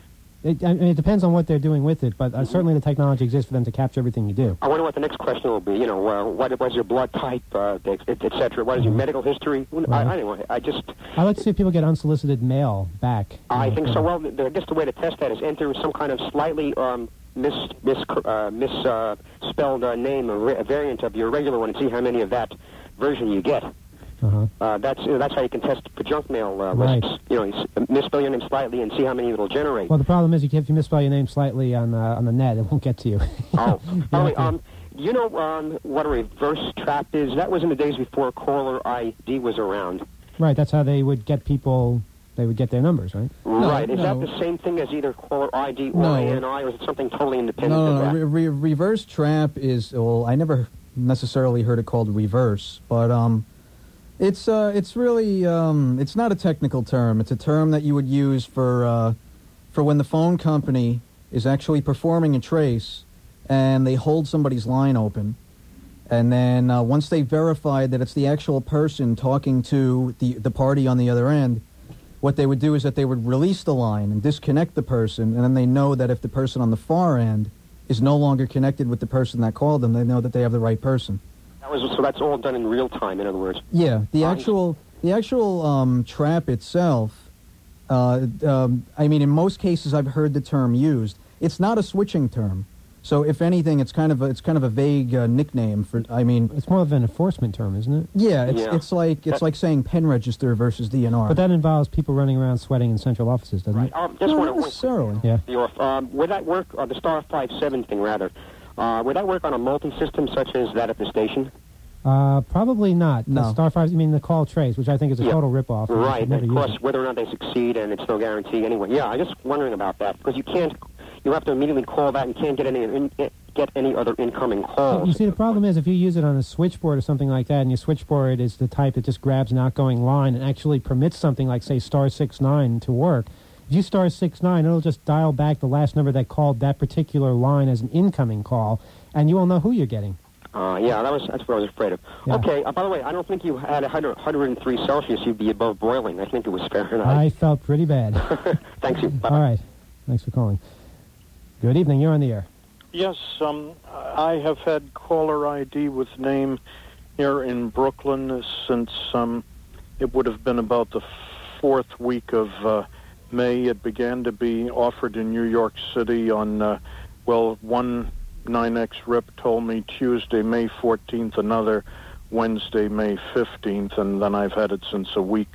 Speaker 2: It, I mean, it depends on what they're doing with it, but uh, certainly the technology exists for them to capture everything you do.
Speaker 10: I wonder what the next question will be. You know, uh, what was your blood type, uh, et, et cetera? What is your medical history? I, I, anyway, I just...
Speaker 2: I like to see if people get unsolicited mail back.
Speaker 10: I think so. Well, the, I guess the way to test that is enter some kind of slightly um, mis, mis, uh, mis uh, spelled uh, name, a, a variant of your regular one, and see how many of that version you get.
Speaker 2: Uh-huh.
Speaker 10: Uh, that's you know, that's how you can test for junk mail uh,
Speaker 2: Right.
Speaker 10: lists. You know, you s- misspell your name slightly and see how many it'll generate.
Speaker 2: Well, the problem is, if you misspell your name slightly on uh, on the net, it won't get to you.
Speaker 10: Oh, by the way,
Speaker 2: have to-
Speaker 10: um, you know um, what a reverse trap is? That was in the days before caller I D was around.
Speaker 2: Right, that's how they would get people. They would get their numbers, right?
Speaker 10: right. Is
Speaker 4: no.
Speaker 10: that the same thing as either caller I D or
Speaker 4: No.
Speaker 10: A N I, or is it something totally independent
Speaker 4: No,
Speaker 10: of
Speaker 4: no,
Speaker 10: that?
Speaker 4: no. Re- re- reverse trap is, well, I never necessarily heard it called reverse, but um, it's uh, it's really um, it's not a technical term. It's a term that you would use for uh, for when the phone company is actually performing a trace, and they hold somebody's line open, and then uh, once they verify that it's the actual person talking to the the party on the other end, what they would do is that they would release the line and disconnect the person, and then they know that if the person on the far end is no longer connected with the person that called them, they know that they have the right person.
Speaker 10: That was so. That's all done in real time. In other words.
Speaker 4: Yeah, the
Speaker 10: Uh,
Speaker 4: actual the actual um, trap itself. Uh, um, I mean, in most cases, I've heard the term used. It's not a switching term, so if anything, it's kind of a, it's kind of a vague uh, nickname for. I mean,
Speaker 2: It's more of an enforcement term, isn't it?
Speaker 4: yeah, it's
Speaker 10: Yeah.
Speaker 4: it's like it's
Speaker 10: That-
Speaker 4: like saying pen register versus D N R.
Speaker 2: But that involves people running around sweating in central offices, doesn't it?
Speaker 10: Um, just
Speaker 4: no,
Speaker 10: want
Speaker 4: not
Speaker 10: to
Speaker 4: necessarily.
Speaker 2: Yeah.
Speaker 10: Your, um, would that work, uh, the Star five seven thing, rather, uh, would that work on a multi-system such as that at the station?
Speaker 2: Uh, probably not.
Speaker 4: No.
Speaker 2: The Star Five, you mean the call trace, which I think is a
Speaker 10: Yeah.
Speaker 2: total ripoff. and you
Speaker 10: Right,
Speaker 2: should
Speaker 10: and
Speaker 2: never
Speaker 10: of
Speaker 2: use
Speaker 10: course,
Speaker 2: it.
Speaker 10: whether or not they succeed, and it's no guarantee anyway. Yeah, I'm just wondering about that, because you can't, you have to immediately call that and can't get any in, get any other incoming calls.
Speaker 2: You see, the problem is if you use it on a switchboard or something like that, and your switchboard is the type that just grabs an outgoing line and actually permits something like, say, star six nine to work, if you star six nine, it'll just dial back the last number that called that particular line as an incoming call, and you will know who you're getting.
Speaker 10: Uh, yeah, that was that's what I was afraid of.
Speaker 2: Yeah.
Speaker 10: Okay, uh, by the way, I don't think you had one hundred, one hundred three Celsius, you'd be above boiling. I think it was Fahrenheit.
Speaker 2: I felt pretty bad.
Speaker 10: Thanks you. Bye.
Speaker 2: All right. Thanks for calling. Good evening. You're on the air.
Speaker 11: Yes, um, I have had caller I D with name here in Brooklyn since um, it would have been about the fourth week of uh, May. It began to be offered in New York City on, uh, well, one nine X rep told me Tuesday, May fourteenth, another Wednesday, May fifteenth, and then I've had it since a week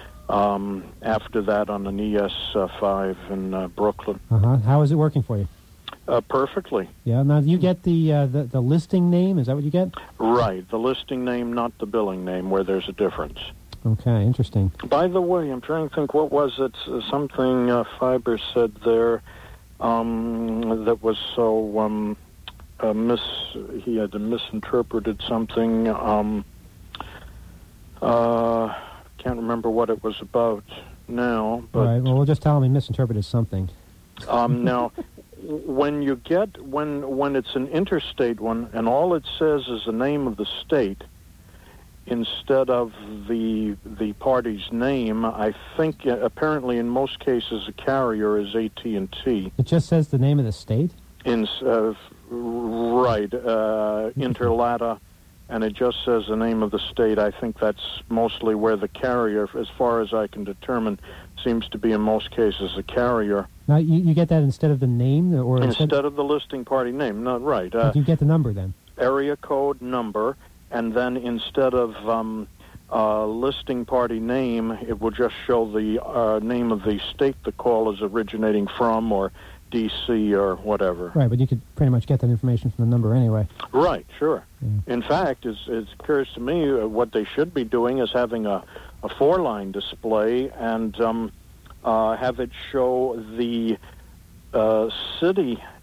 Speaker 11: um, after that on an E S five in uh, Brooklyn.
Speaker 2: Uh-huh. How is it working for you?
Speaker 11: Uh, perfectly.
Speaker 2: Yeah. Now, you get the, uh, the the listing name. Is that what you get?
Speaker 11: Right, the listing name, not the billing name, where there's a difference.
Speaker 2: Okay. Interesting.
Speaker 11: By the way, I'm trying to think, what was it? Uh, something uh, Fiber said there um, that was so um, uh, mis. He had misinterpreted something. Um, uh, can't remember what it was about now. But
Speaker 2: All right. Well, we'll just tell him he misinterpreted something.
Speaker 11: um, now, when you get when when it's an interstate one, and all it says is the name of the state instead of the the party's name, I think uh, apparently in most cases a carrier is A T and T.
Speaker 2: It just says the name of the state?
Speaker 11: In uh, right, uh, Interlata, and it just says the name of the state. I think that's mostly where the carrier, as far as I can determine, seems to be in most cases a carrier.
Speaker 2: Now, you, you get that instead of the name? or
Speaker 11: Instead of the listing party name, not right. Uh,
Speaker 2: But you get the number then?
Speaker 11: area code number, and then instead of um, uh, listing party name, it will just show the uh, name of the state the call is originating from, or D C or whatever.
Speaker 2: Right, but you could pretty much get that information from the number anyway.
Speaker 11: Right, sure.
Speaker 2: Yeah.
Speaker 11: In fact, it's, it occurs to me uh, what they should be doing is having a, a four-line display and um, uh, have it show the uh, city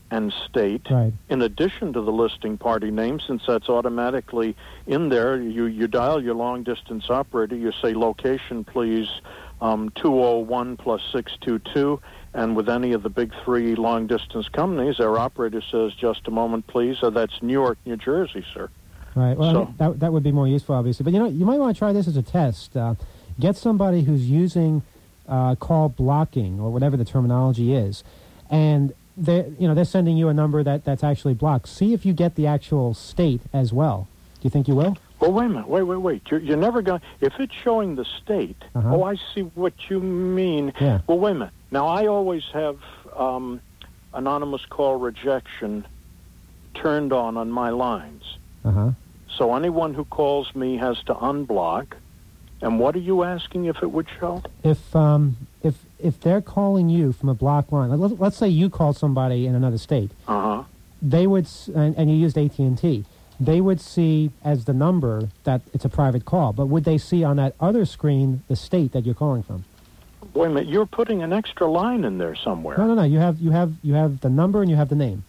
Speaker 11: and state,
Speaker 2: Right.
Speaker 11: in addition to the listing party name, since that's automatically in there. You, you dial your long-distance operator, you say, location, please, um, two oh one plus six two two, and with any of the big three long-distance companies, our operator says, just a moment, please. So that's Newark, New Jersey, sir.
Speaker 2: Right. Well,
Speaker 11: So-
Speaker 2: I mean, that that would be more useful, obviously. But you know, you might want to try this as a test. Uh, get somebody who's using uh, call blocking or whatever the terminology is, and they, you know, they're sending you a number that, that's actually blocked. See if you get the actual state as well. Do you think you will?
Speaker 11: Well, wait a minute. Wait, wait, wait. You're, you're never going. If it's showing the state,
Speaker 2: Uh-huh.
Speaker 11: oh, I see what you mean.
Speaker 2: Yeah.
Speaker 11: Well, wait a minute. Now, I always have um, anonymous call rejection turned on on my lines.
Speaker 2: Uh huh.
Speaker 11: So anyone who calls me has to unblock. And what are you asking if it would show?
Speaker 2: If um if if they're calling you from a block line, let, let's say you called somebody in another state,
Speaker 11: Uh huh.
Speaker 2: they would s- and, and you used A T and T. They would see as the number that it's a private call, but would they see on that other screen the state that you're calling from?
Speaker 11: Wait a minute. You're putting an extra line in there somewhere.
Speaker 2: No, no, no. You have you have you have the number and you have the name.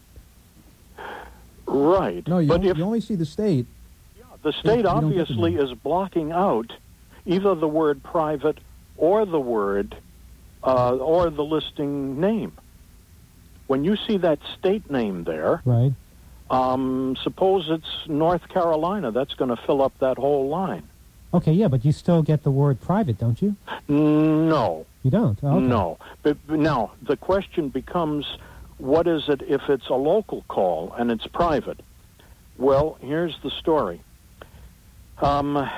Speaker 11: Right.
Speaker 4: No, you,
Speaker 11: but
Speaker 4: only,
Speaker 11: if
Speaker 4: you only see the state.
Speaker 11: the state
Speaker 4: you don't get the
Speaker 11: obviously
Speaker 4: name.
Speaker 11: is blocking out either the word private or the word uh, or the listing name. When you see that state name there,
Speaker 2: Right.
Speaker 11: um, suppose it's North Carolina, that's going to fill up that whole line.
Speaker 2: Okay, yeah, but you still get the word private, don't you?
Speaker 11: No,
Speaker 2: You don't. Oh, okay.
Speaker 11: no. But, but now the question becomes, what is it if it's a local call and it's private? Well, here's the story. Um,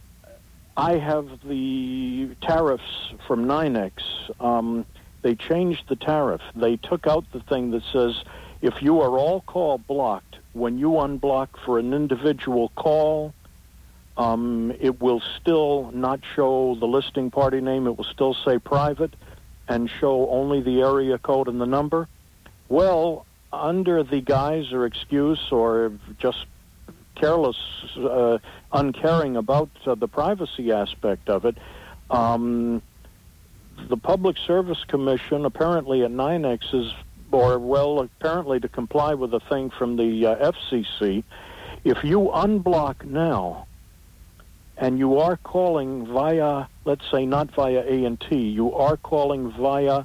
Speaker 11: I have the tariffs from NYNEX. Um, they changed the tariff. They took out the thing that says if you are all call blocked, when you unblock for an individual call, um, it will still not show the listing party name. It will still say private and show only the area code and the number. Well, under the guise or excuse or just careless, uh, uncaring about uh, the privacy aspect of it, um, the Public Service Commission apparently at NYNEX is, or well, apparently to comply with a thing from the uh, F C C, if you unblock now and you are calling via, let's say not via A and T, you are calling via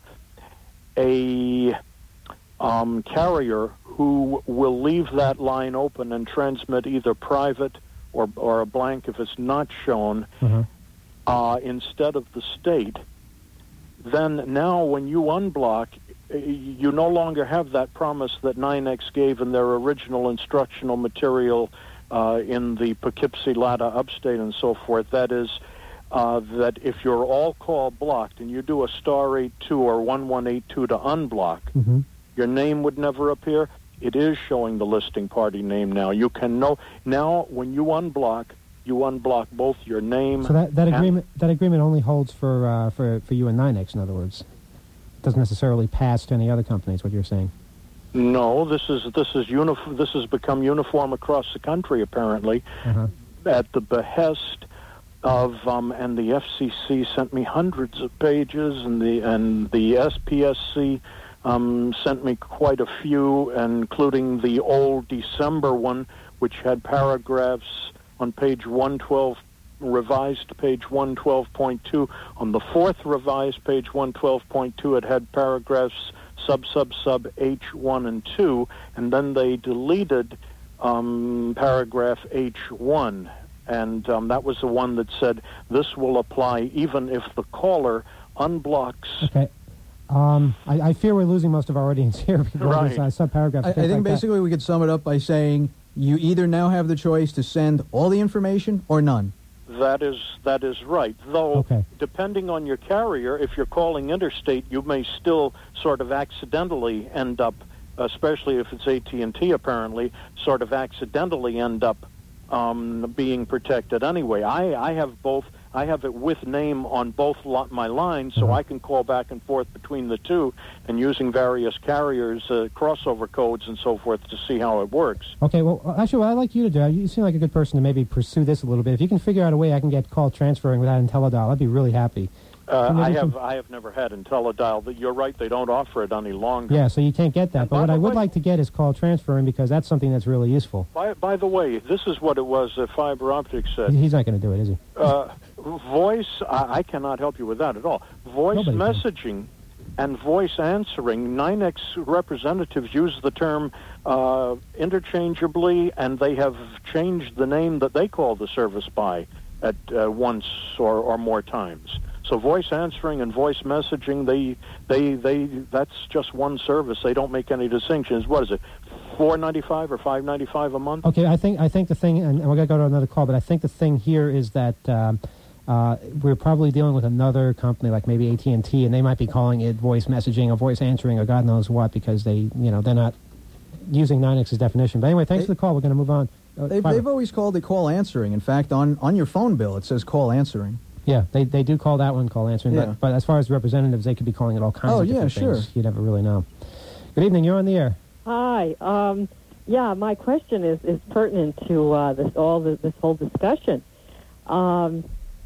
Speaker 11: a um, carrier who will leave that line open and transmit either private or, or a blank if it's not shown,
Speaker 2: Uh-huh.
Speaker 11: uh, instead of the state, then now when you unblock, uh, you no longer have that promise that NYNEX gave in their original instructional material uh, in the Poughkeepsie, Latta, Upstate, and so forth. That is, uh, that if you're all call blocked and you do a star eight two or one one eight two to unblock,
Speaker 2: Mm-hmm.
Speaker 11: your name would never appear. It is showing the listing party name now. You can know now when you unblock, you unblock both your name.
Speaker 2: So that, that
Speaker 11: and-
Speaker 2: agreement that agreement only holds for uh, for for you and NYNEX. In other words, it doesn't necessarily pass to any other companies. What you're saying?
Speaker 11: No, this is this is unif- This has become uniform across the country apparently,
Speaker 2: Uh-huh.
Speaker 11: at the behest of um, and the F C C sent me hundreds of pages, and the and the S P S C. Um, sent me quite a few, including the old December one, which had paragraphs on page one twelve, revised page one twelve point two. On the fourth revised page one twelve point two, it had paragraphs sub, sub, sub H one and two, and then they deleted um, paragraph H one. And um, that was the one that said this will apply even if the caller unblocks.
Speaker 2: Okay. Um, I, I fear we're losing most of our audience here because of
Speaker 11: Right.
Speaker 2: these, uh, sub-paragraphs.
Speaker 4: I, I
Speaker 2: and things
Speaker 4: think
Speaker 2: like that.
Speaker 4: basically we could sum it up by saying you either now have the choice to send all the information or none.
Speaker 11: That is that is right. Though,
Speaker 2: Okay.
Speaker 11: depending on your carrier, if you're calling interstate, you may still sort of accidentally end up, especially if it's A T and T apparently, sort of accidentally end up um, being protected anyway. I, I have both. I have it with name on both lo- my lines, so
Speaker 2: Uh-huh.
Speaker 11: I can call back and forth between the two, and using various carriers, uh, crossover codes, and so forth to see how it works.
Speaker 2: Okay, well, actually, what I'd like you to do, you seem like a good person to maybe pursue this a little bit. If you can figure out a way I can get call transferring without IntelliDial, I'd be really happy.
Speaker 11: Uh,
Speaker 2: Maybe
Speaker 11: I
Speaker 2: you
Speaker 11: have
Speaker 2: can-
Speaker 11: I have never had IntelliDial. But you're right; they don't offer it any longer.
Speaker 2: Yeah, so you can't get that.
Speaker 11: And
Speaker 2: But
Speaker 11: by
Speaker 2: what
Speaker 11: the
Speaker 2: I would
Speaker 11: way-
Speaker 2: like to get is call transferring because that's something that's really useful.
Speaker 11: By by the way, this is what it was that Fiber Optics said.
Speaker 2: He's not going to do it, is he?
Speaker 11: Uh, voice, I, I cannot help you with that at all. Voice
Speaker 2: Nobody can.
Speaker 11: messaging and voice answering, NINEX representatives use the term uh, interchangeably, and they have changed the name that they call the service by at uh, once or, or more times. So voice answering and voice messaging, they, they, they, that's just one service. They don't make any distinctions. What is it, four ninety-five or five ninety-five a month?
Speaker 2: Okay, I think I think the thing, and we're going to go to another call, but I think the thing here is that um, uh, we're probably dealing with another company, like maybe A T and T, and they might be calling it voice messaging or voice answering or God knows what, because they, you know, they're not using NINEX's definition. But anyway, thanks
Speaker 4: They-
Speaker 2: for the call. We're going to move on. Uh,
Speaker 4: They've,
Speaker 2: Fiber.
Speaker 4: they've always called it call answering. In fact, on, on your phone bill, it says call answering.
Speaker 2: Yeah, they they do call that one call answering.
Speaker 4: Yeah.
Speaker 2: But, but as far as representatives, they could be calling it all kinds
Speaker 4: Oh,
Speaker 2: of
Speaker 4: yeah,
Speaker 2: different
Speaker 4: sure.
Speaker 2: things. You never really know. Good evening. You're on the air.
Speaker 12: Hi. Um, yeah, my question is, is pertinent to uh, this all the, this whole discussion. Um,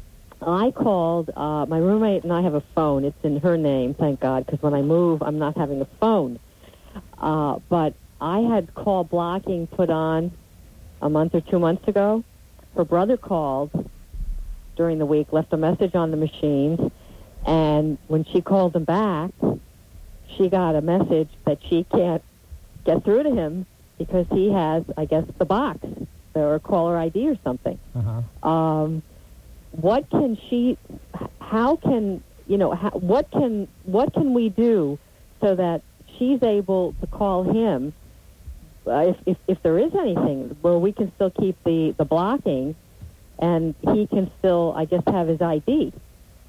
Speaker 12: I called uh, my roommate and I have a phone. It's in her name, thank God, because when I move, I'm not having a phone. Uh, but I had call blocking put on a month or two months ago. Her brother called during the week, left a message on the machines, and when she called him back, she got a message that she can't get through to him because he has, I guess, the box or caller I D or something.
Speaker 2: Uh-huh.
Speaker 12: Um, what can she? How can you know? How, what can what can we do so that she's able to call him uh, if, if if there is anything where we can still keep the the blocking, and he can still, I guess, have his I D, his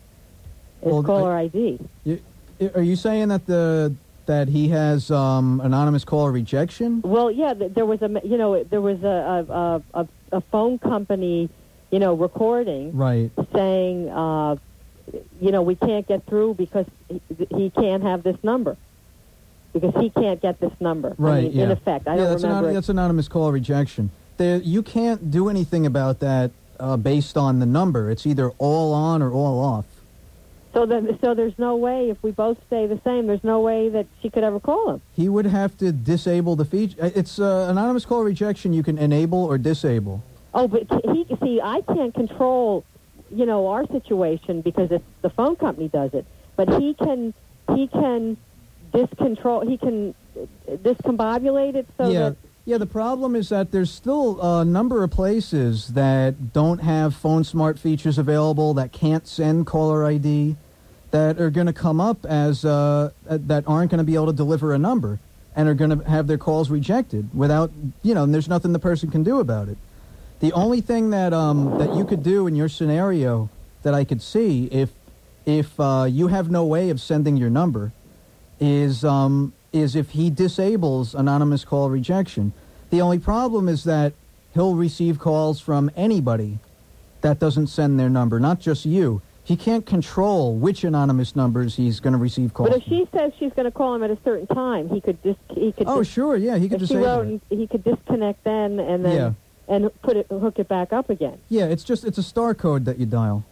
Speaker 4: Well,
Speaker 12: caller
Speaker 4: I-
Speaker 12: I D.
Speaker 4: You, are you saying that the that he has um, anonymous caller rejection?
Speaker 12: Well, yeah, th- there was a, you know, there was a a, a, a phone company, you know, recording
Speaker 4: Right.
Speaker 12: saying, uh, you know, we can't get through because he, he can't have this number. Because he can't get this number.
Speaker 4: Right,
Speaker 12: I mean,
Speaker 4: yeah.
Speaker 12: in effect. I
Speaker 4: yeah,
Speaker 12: don't
Speaker 4: that's,
Speaker 12: remember.
Speaker 4: anon- that's anonymous call rejection. There, you can't do anything about that uh, based on the number. It's either all on or all off.
Speaker 12: So then, so there's no way, if we both stay the same, there's no way that she could ever call him.
Speaker 4: He would have to disable the feature. It's uh, anonymous call rejection. You can enable or disable.
Speaker 12: Oh, but he, see, I can't control, you know, our situation because it's the phone company does it. But he can, he can discontrol, he can discombobulate it so
Speaker 4: yeah.
Speaker 12: that...
Speaker 4: Yeah, the problem is that there's still a number of places that don't have phone smart features available, that can't send caller I D, that are going to come up as, uh, uh, that aren't going to be able to deliver a number and are going to have their calls rejected without, you know, and there's nothing the person can do about it. The only thing that, um, that you could do in your scenario that I could see if, if uh, you have no way of sending your number is... Um, is if he disables anonymous call rejection. The only problem is that he'll receive calls from anybody that doesn't send their number, not just you. He can't control which anonymous numbers he's going to receive calls
Speaker 12: But if
Speaker 4: from.
Speaker 12: she says she's going to call him at a certain time, he could dis- he could
Speaker 4: Oh,
Speaker 12: dis-
Speaker 4: sure, yeah, he could
Speaker 12: if she
Speaker 4: disable
Speaker 12: wrote,
Speaker 4: it.
Speaker 12: he could disconnect then and then
Speaker 4: Yeah.
Speaker 12: and put it hook it back up again.
Speaker 4: Yeah, it's just, it's a star code that you dial.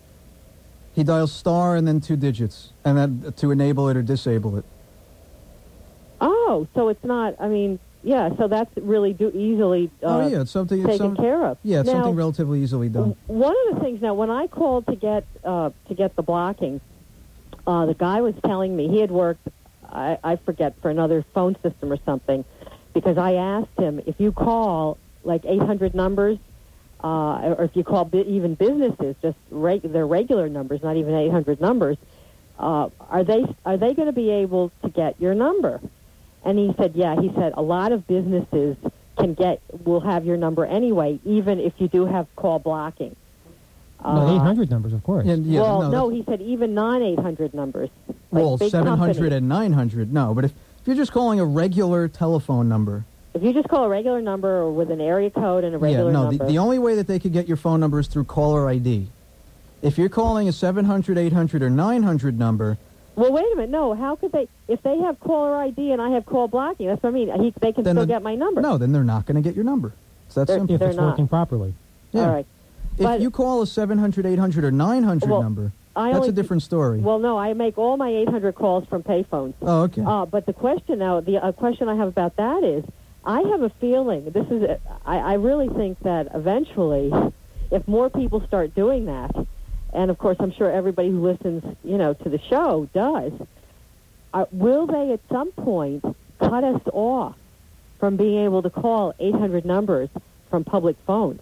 Speaker 4: He dials star and then two digits, and then to enable it or disable it.
Speaker 12: Oh, so it's not. I mean, yeah. So that's really do easily uh,
Speaker 4: oh, yeah, it's something... It's
Speaker 12: taken
Speaker 4: some,
Speaker 12: care of.
Speaker 4: Yeah, it's
Speaker 12: Now,
Speaker 4: something relatively easily done.
Speaker 12: One of the things now, when I called to get uh, to get the blocking, uh, the guy was telling me he had worked. I, I forget for another phone system or something, because I asked him if you call like eight hundred numbers, uh, or if you call bi- even businesses, just reg- their regular numbers, not even eight hundred numbers, uh, are they are they going to be able to get your number? And he said, yeah. He said a lot of businesses can get will have your number anyway, even if you do have call blocking.
Speaker 2: No, eight hundred numbers, of course.
Speaker 4: Yeah, yeah,
Speaker 12: well,
Speaker 4: no,
Speaker 12: no,
Speaker 4: that's-
Speaker 12: he said even non eight hundred numbers. Like
Speaker 4: Well,
Speaker 12: big
Speaker 4: seven hundred
Speaker 12: companies.
Speaker 4: and nine hundred, no. But if, if you're just calling a regular telephone number...
Speaker 12: If you just call a regular number or with an area code and a
Speaker 4: Yeah,
Speaker 12: regular
Speaker 4: no, the,
Speaker 12: number.
Speaker 4: the only way that they could get your phone number is through caller I D. If you're calling a seven hundred, eight hundred, or nine hundred number...
Speaker 12: Well, wait a minute. No, how could they... If they have caller I D and I have call blocking, that's what I mean. He, they can
Speaker 4: Then
Speaker 12: still
Speaker 4: the-
Speaker 12: get my number.
Speaker 4: No, then they're not going to get your number. It's that
Speaker 12: They're-
Speaker 4: simple.
Speaker 2: If
Speaker 12: they're
Speaker 2: it's
Speaker 12: not.
Speaker 2: working properly.
Speaker 4: Yeah.
Speaker 12: All right.
Speaker 4: If
Speaker 12: But-
Speaker 4: you call a seven hundred, eight hundred, or nine hundred
Speaker 12: Well,
Speaker 4: number...
Speaker 12: I
Speaker 4: That's
Speaker 12: only,
Speaker 4: a different story.
Speaker 12: Well, no, I make all my eight hundred calls from payphones.
Speaker 4: Oh, okay.
Speaker 12: Uh, but the question now, the uh, question I have about that is, I have a feeling, this is, a, I, I really think that eventually, if more people start doing that, and of course I'm sure everybody who listens, you know, to the show does, uh, will they at some point cut us off from being able to call eight hundred numbers from public phones?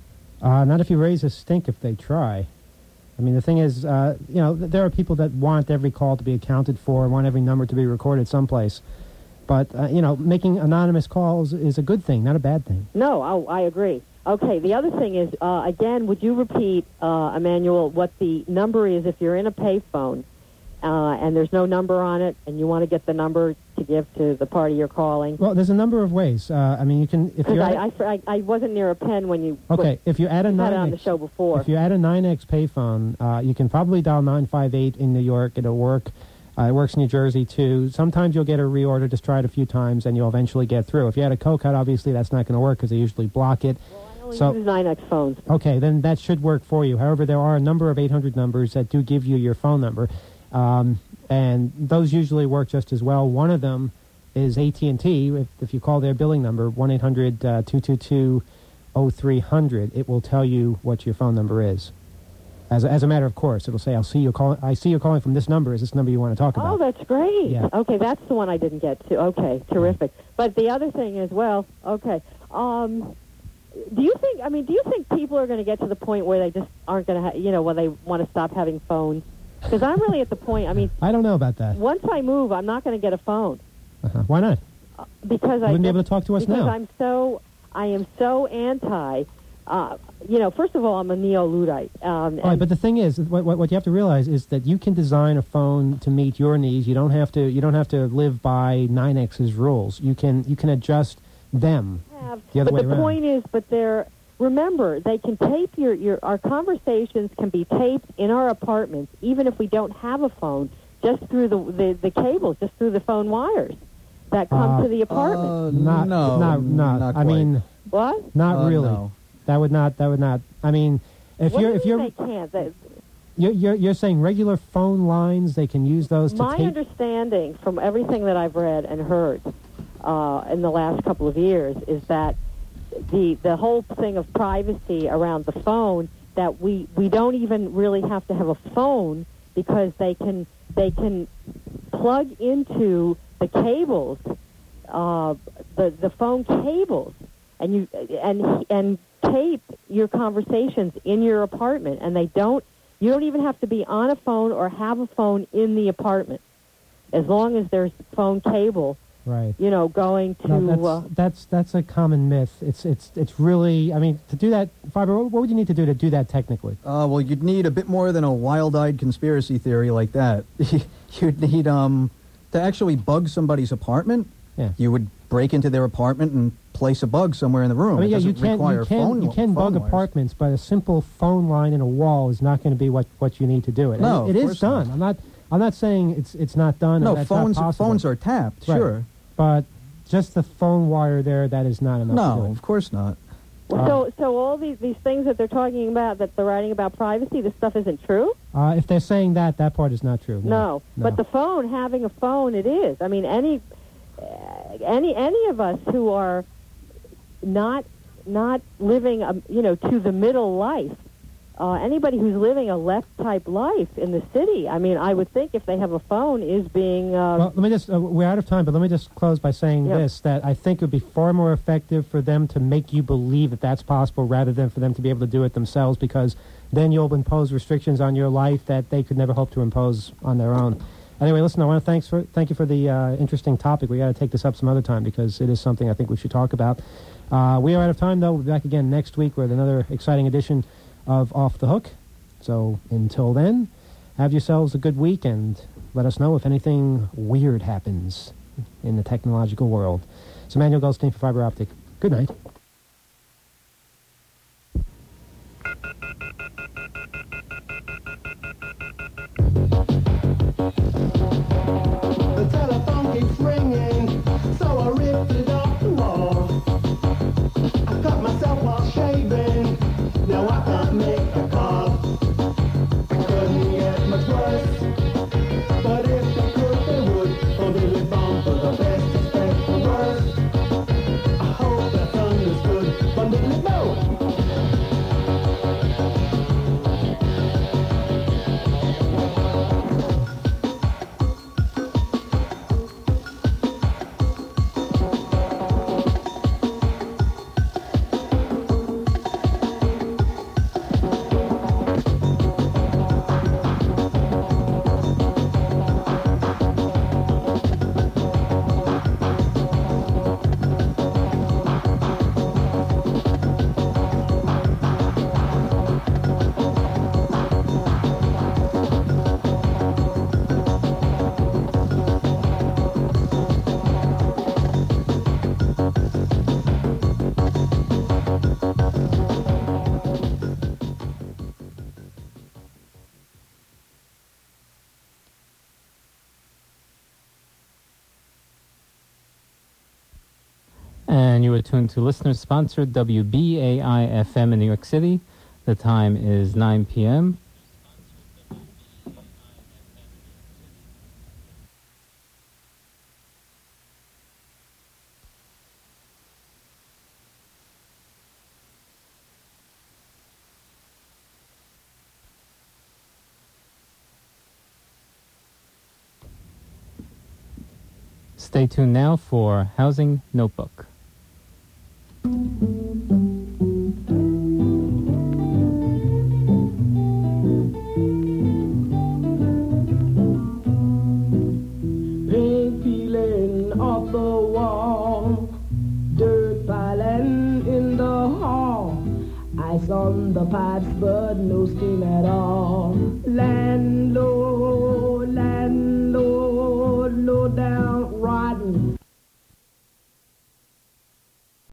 Speaker 2: Uh, not if you raise a stink if they try. I mean, the thing is, uh, you know, th- there are people that want every call to be accounted for, want every number to be recorded someplace. But, uh, you know, making anonymous calls is a good thing, not a bad thing.
Speaker 12: No, I, I agree. Okay, the other thing is, uh, again, would you repeat, uh, Emmanuel, what the number is if you're in a payphone uh, and there's no number on it and you want to get the number to give to the party you're calling?
Speaker 2: Well, there's a number of ways. Uh, I mean, you can... if
Speaker 12: Because
Speaker 2: you're
Speaker 12: I, I, I, I wasn't near a pen when you...
Speaker 2: Okay,
Speaker 12: put,
Speaker 2: if you add a
Speaker 12: you had it on
Speaker 2: nine
Speaker 12: the
Speaker 2: X
Speaker 12: show before.
Speaker 2: If you add a nine X payphone, uh, you can probably dial nine five eight in New York. It'll work. Uh, it works in New Jersey, too. Sometimes you'll get a reorder. Just try it a few times, and you'll eventually get through. If you had a co-cut, obviously that's not going to work because they usually block it.
Speaker 12: Well, I only
Speaker 2: So-
Speaker 12: use nine X phones.
Speaker 2: Okay, then that should work for you. However, there are a number of eight hundred numbers that do give you your phone number, um, and those usually work just as well. One of them is A T and T. If, if you call their billing number, one eight hundred two two two oh three hundred, it will tell you what your phone number is. As a, as a matter of course, it'll say, "I'll see you call. I see you calling from this number. Is this number you want to talk about?"
Speaker 12: Oh, that's great.
Speaker 2: Yeah.
Speaker 12: Okay, that's the one I didn't get to. Okay, terrific. But the other thing is, well, okay. Um, do you think, I mean, do you think people are going to get to the point where they just aren't going to, ha- you know, where they want to stop having phones? Because I'm really at the point, I mean,
Speaker 2: I don't know about that.
Speaker 12: once I move, I'm not going to get a phone.
Speaker 2: Uh-huh. Why not?
Speaker 12: Because I
Speaker 2: wouldn't be able to talk to us
Speaker 12: because
Speaker 2: now.
Speaker 12: I'm so, I am so anti, uh, you know, first of all, I'm a neo-Luddite. Um,
Speaker 2: All right,
Speaker 12: and-
Speaker 2: but the thing is, what, what, what you have to realize is that you can design a phone to meet your needs. You don't have to. You don't have to live by nine X's rules. You can. You can adjust them
Speaker 12: have,
Speaker 2: the other
Speaker 12: but
Speaker 2: way
Speaker 12: the
Speaker 2: around.
Speaker 12: point is, but they're, remember, they can tape your, your, our conversations can be taped in our apartments, even if we don't have a phone, just through the, the, the cables, just through the phone wires that come
Speaker 2: Uh,
Speaker 12: to the apartment.
Speaker 4: Uh,
Speaker 2: not,
Speaker 4: no,
Speaker 2: not, not.
Speaker 4: not
Speaker 2: I
Speaker 4: quite.
Speaker 2: mean,
Speaker 12: What?
Speaker 2: not
Speaker 4: Uh,
Speaker 2: really.
Speaker 4: no.
Speaker 2: That would not. That would not. I mean, if
Speaker 12: what
Speaker 2: you're
Speaker 12: do
Speaker 2: if
Speaker 12: you
Speaker 2: you're,
Speaker 12: mean they can't? They,
Speaker 2: you're you're you're saying regular phone lines, they can use those to
Speaker 12: my
Speaker 2: tape.
Speaker 12: understanding from everything that I've read and heard uh, in the last couple of years is that the the whole thing of privacy around the phone, that we, we don't even really have to have a phone because they can they can plug into the cables, uh, the the phone cables, and you and and tape your conversations in your apartment, and they don't. You don't even have to be on a phone or have a phone in the apartment, as long as there's phone cable.
Speaker 2: Right.
Speaker 12: You know, going to.
Speaker 2: No, that's,
Speaker 12: uh,
Speaker 2: that's that's a common myth. It's it's it's really. I mean, to do that, Fiber. What would you need to do to do that technically?
Speaker 4: Uh, well, you'd need a bit more than a wild-eyed conspiracy theory like that. You'd need um to actually bug somebody's apartment.
Speaker 2: Yeah.
Speaker 4: You would break into their apartment and place a bug somewhere in the room.
Speaker 2: I mean,
Speaker 4: It
Speaker 2: yeah, you
Speaker 4: doesn't
Speaker 2: can
Speaker 4: require
Speaker 2: you can
Speaker 4: phone,
Speaker 2: you can
Speaker 4: phone
Speaker 2: bug
Speaker 4: wires.
Speaker 2: apartments, but a simple phone line in a wall is not going to be what, what you need to do it.
Speaker 4: No,
Speaker 2: And it
Speaker 4: of
Speaker 2: is
Speaker 4: course
Speaker 2: done.
Speaker 4: not.
Speaker 2: I'm not I'm not saying it's it's not done. or
Speaker 4: No,
Speaker 2: that's
Speaker 4: phones
Speaker 2: not possible.
Speaker 4: phones are tapped.
Speaker 2: Right.
Speaker 4: Sure.
Speaker 2: But just the phone wire there, that is not enough. to do
Speaker 4: No,
Speaker 2: it.
Speaker 4: of course not.
Speaker 12: so so all these these things that they're talking about, that they're writing about privacy, this stuff isn't true.
Speaker 2: Uh, if they're saying that, that part is not true.
Speaker 12: No,
Speaker 2: No, no.
Speaker 12: but the phone, having a phone, it is. I mean, any uh, any any of us who are not not living, a, you know, to the middle life. Uh, anybody who's living a left type life in the city, I mean, I would think if they have a phone, is being. Uh,
Speaker 2: Well, let me just, uh, we're out of time, but let me just close by saying
Speaker 12: Yeah.
Speaker 2: this, that I think it would be far more effective for them to make you believe that that's possible rather than for them to be able to do it themselves, because then you'll impose restrictions on your life that they could never hope to impose on their own. Anyway, listen, I want to thanks for, thank you for the uh, interesting topic. We got to take this up some other time because it is something I think we should talk about. Uh, we are out of time, though. We'll be back again next week with another exciting edition of Off the Hook. So until then, have yourselves a good week and let us know if anything weird happens in the technological world. So Manuel Goldstein for Fiber Optic. Good night.
Speaker 3: The telephone keeps ringing, so I ripped it off the wall. I cut myself while shaving, now I can't make a call. I couldn't get
Speaker 13: And you are tuned to listener-sponsored W B A I F M in New York City. The time is nine p.m. Stay tuned now for Housing Notebook.
Speaker 3: Paint peeling off the wall, dirt piling in the hall, ice on the pipes but no steam at all. Land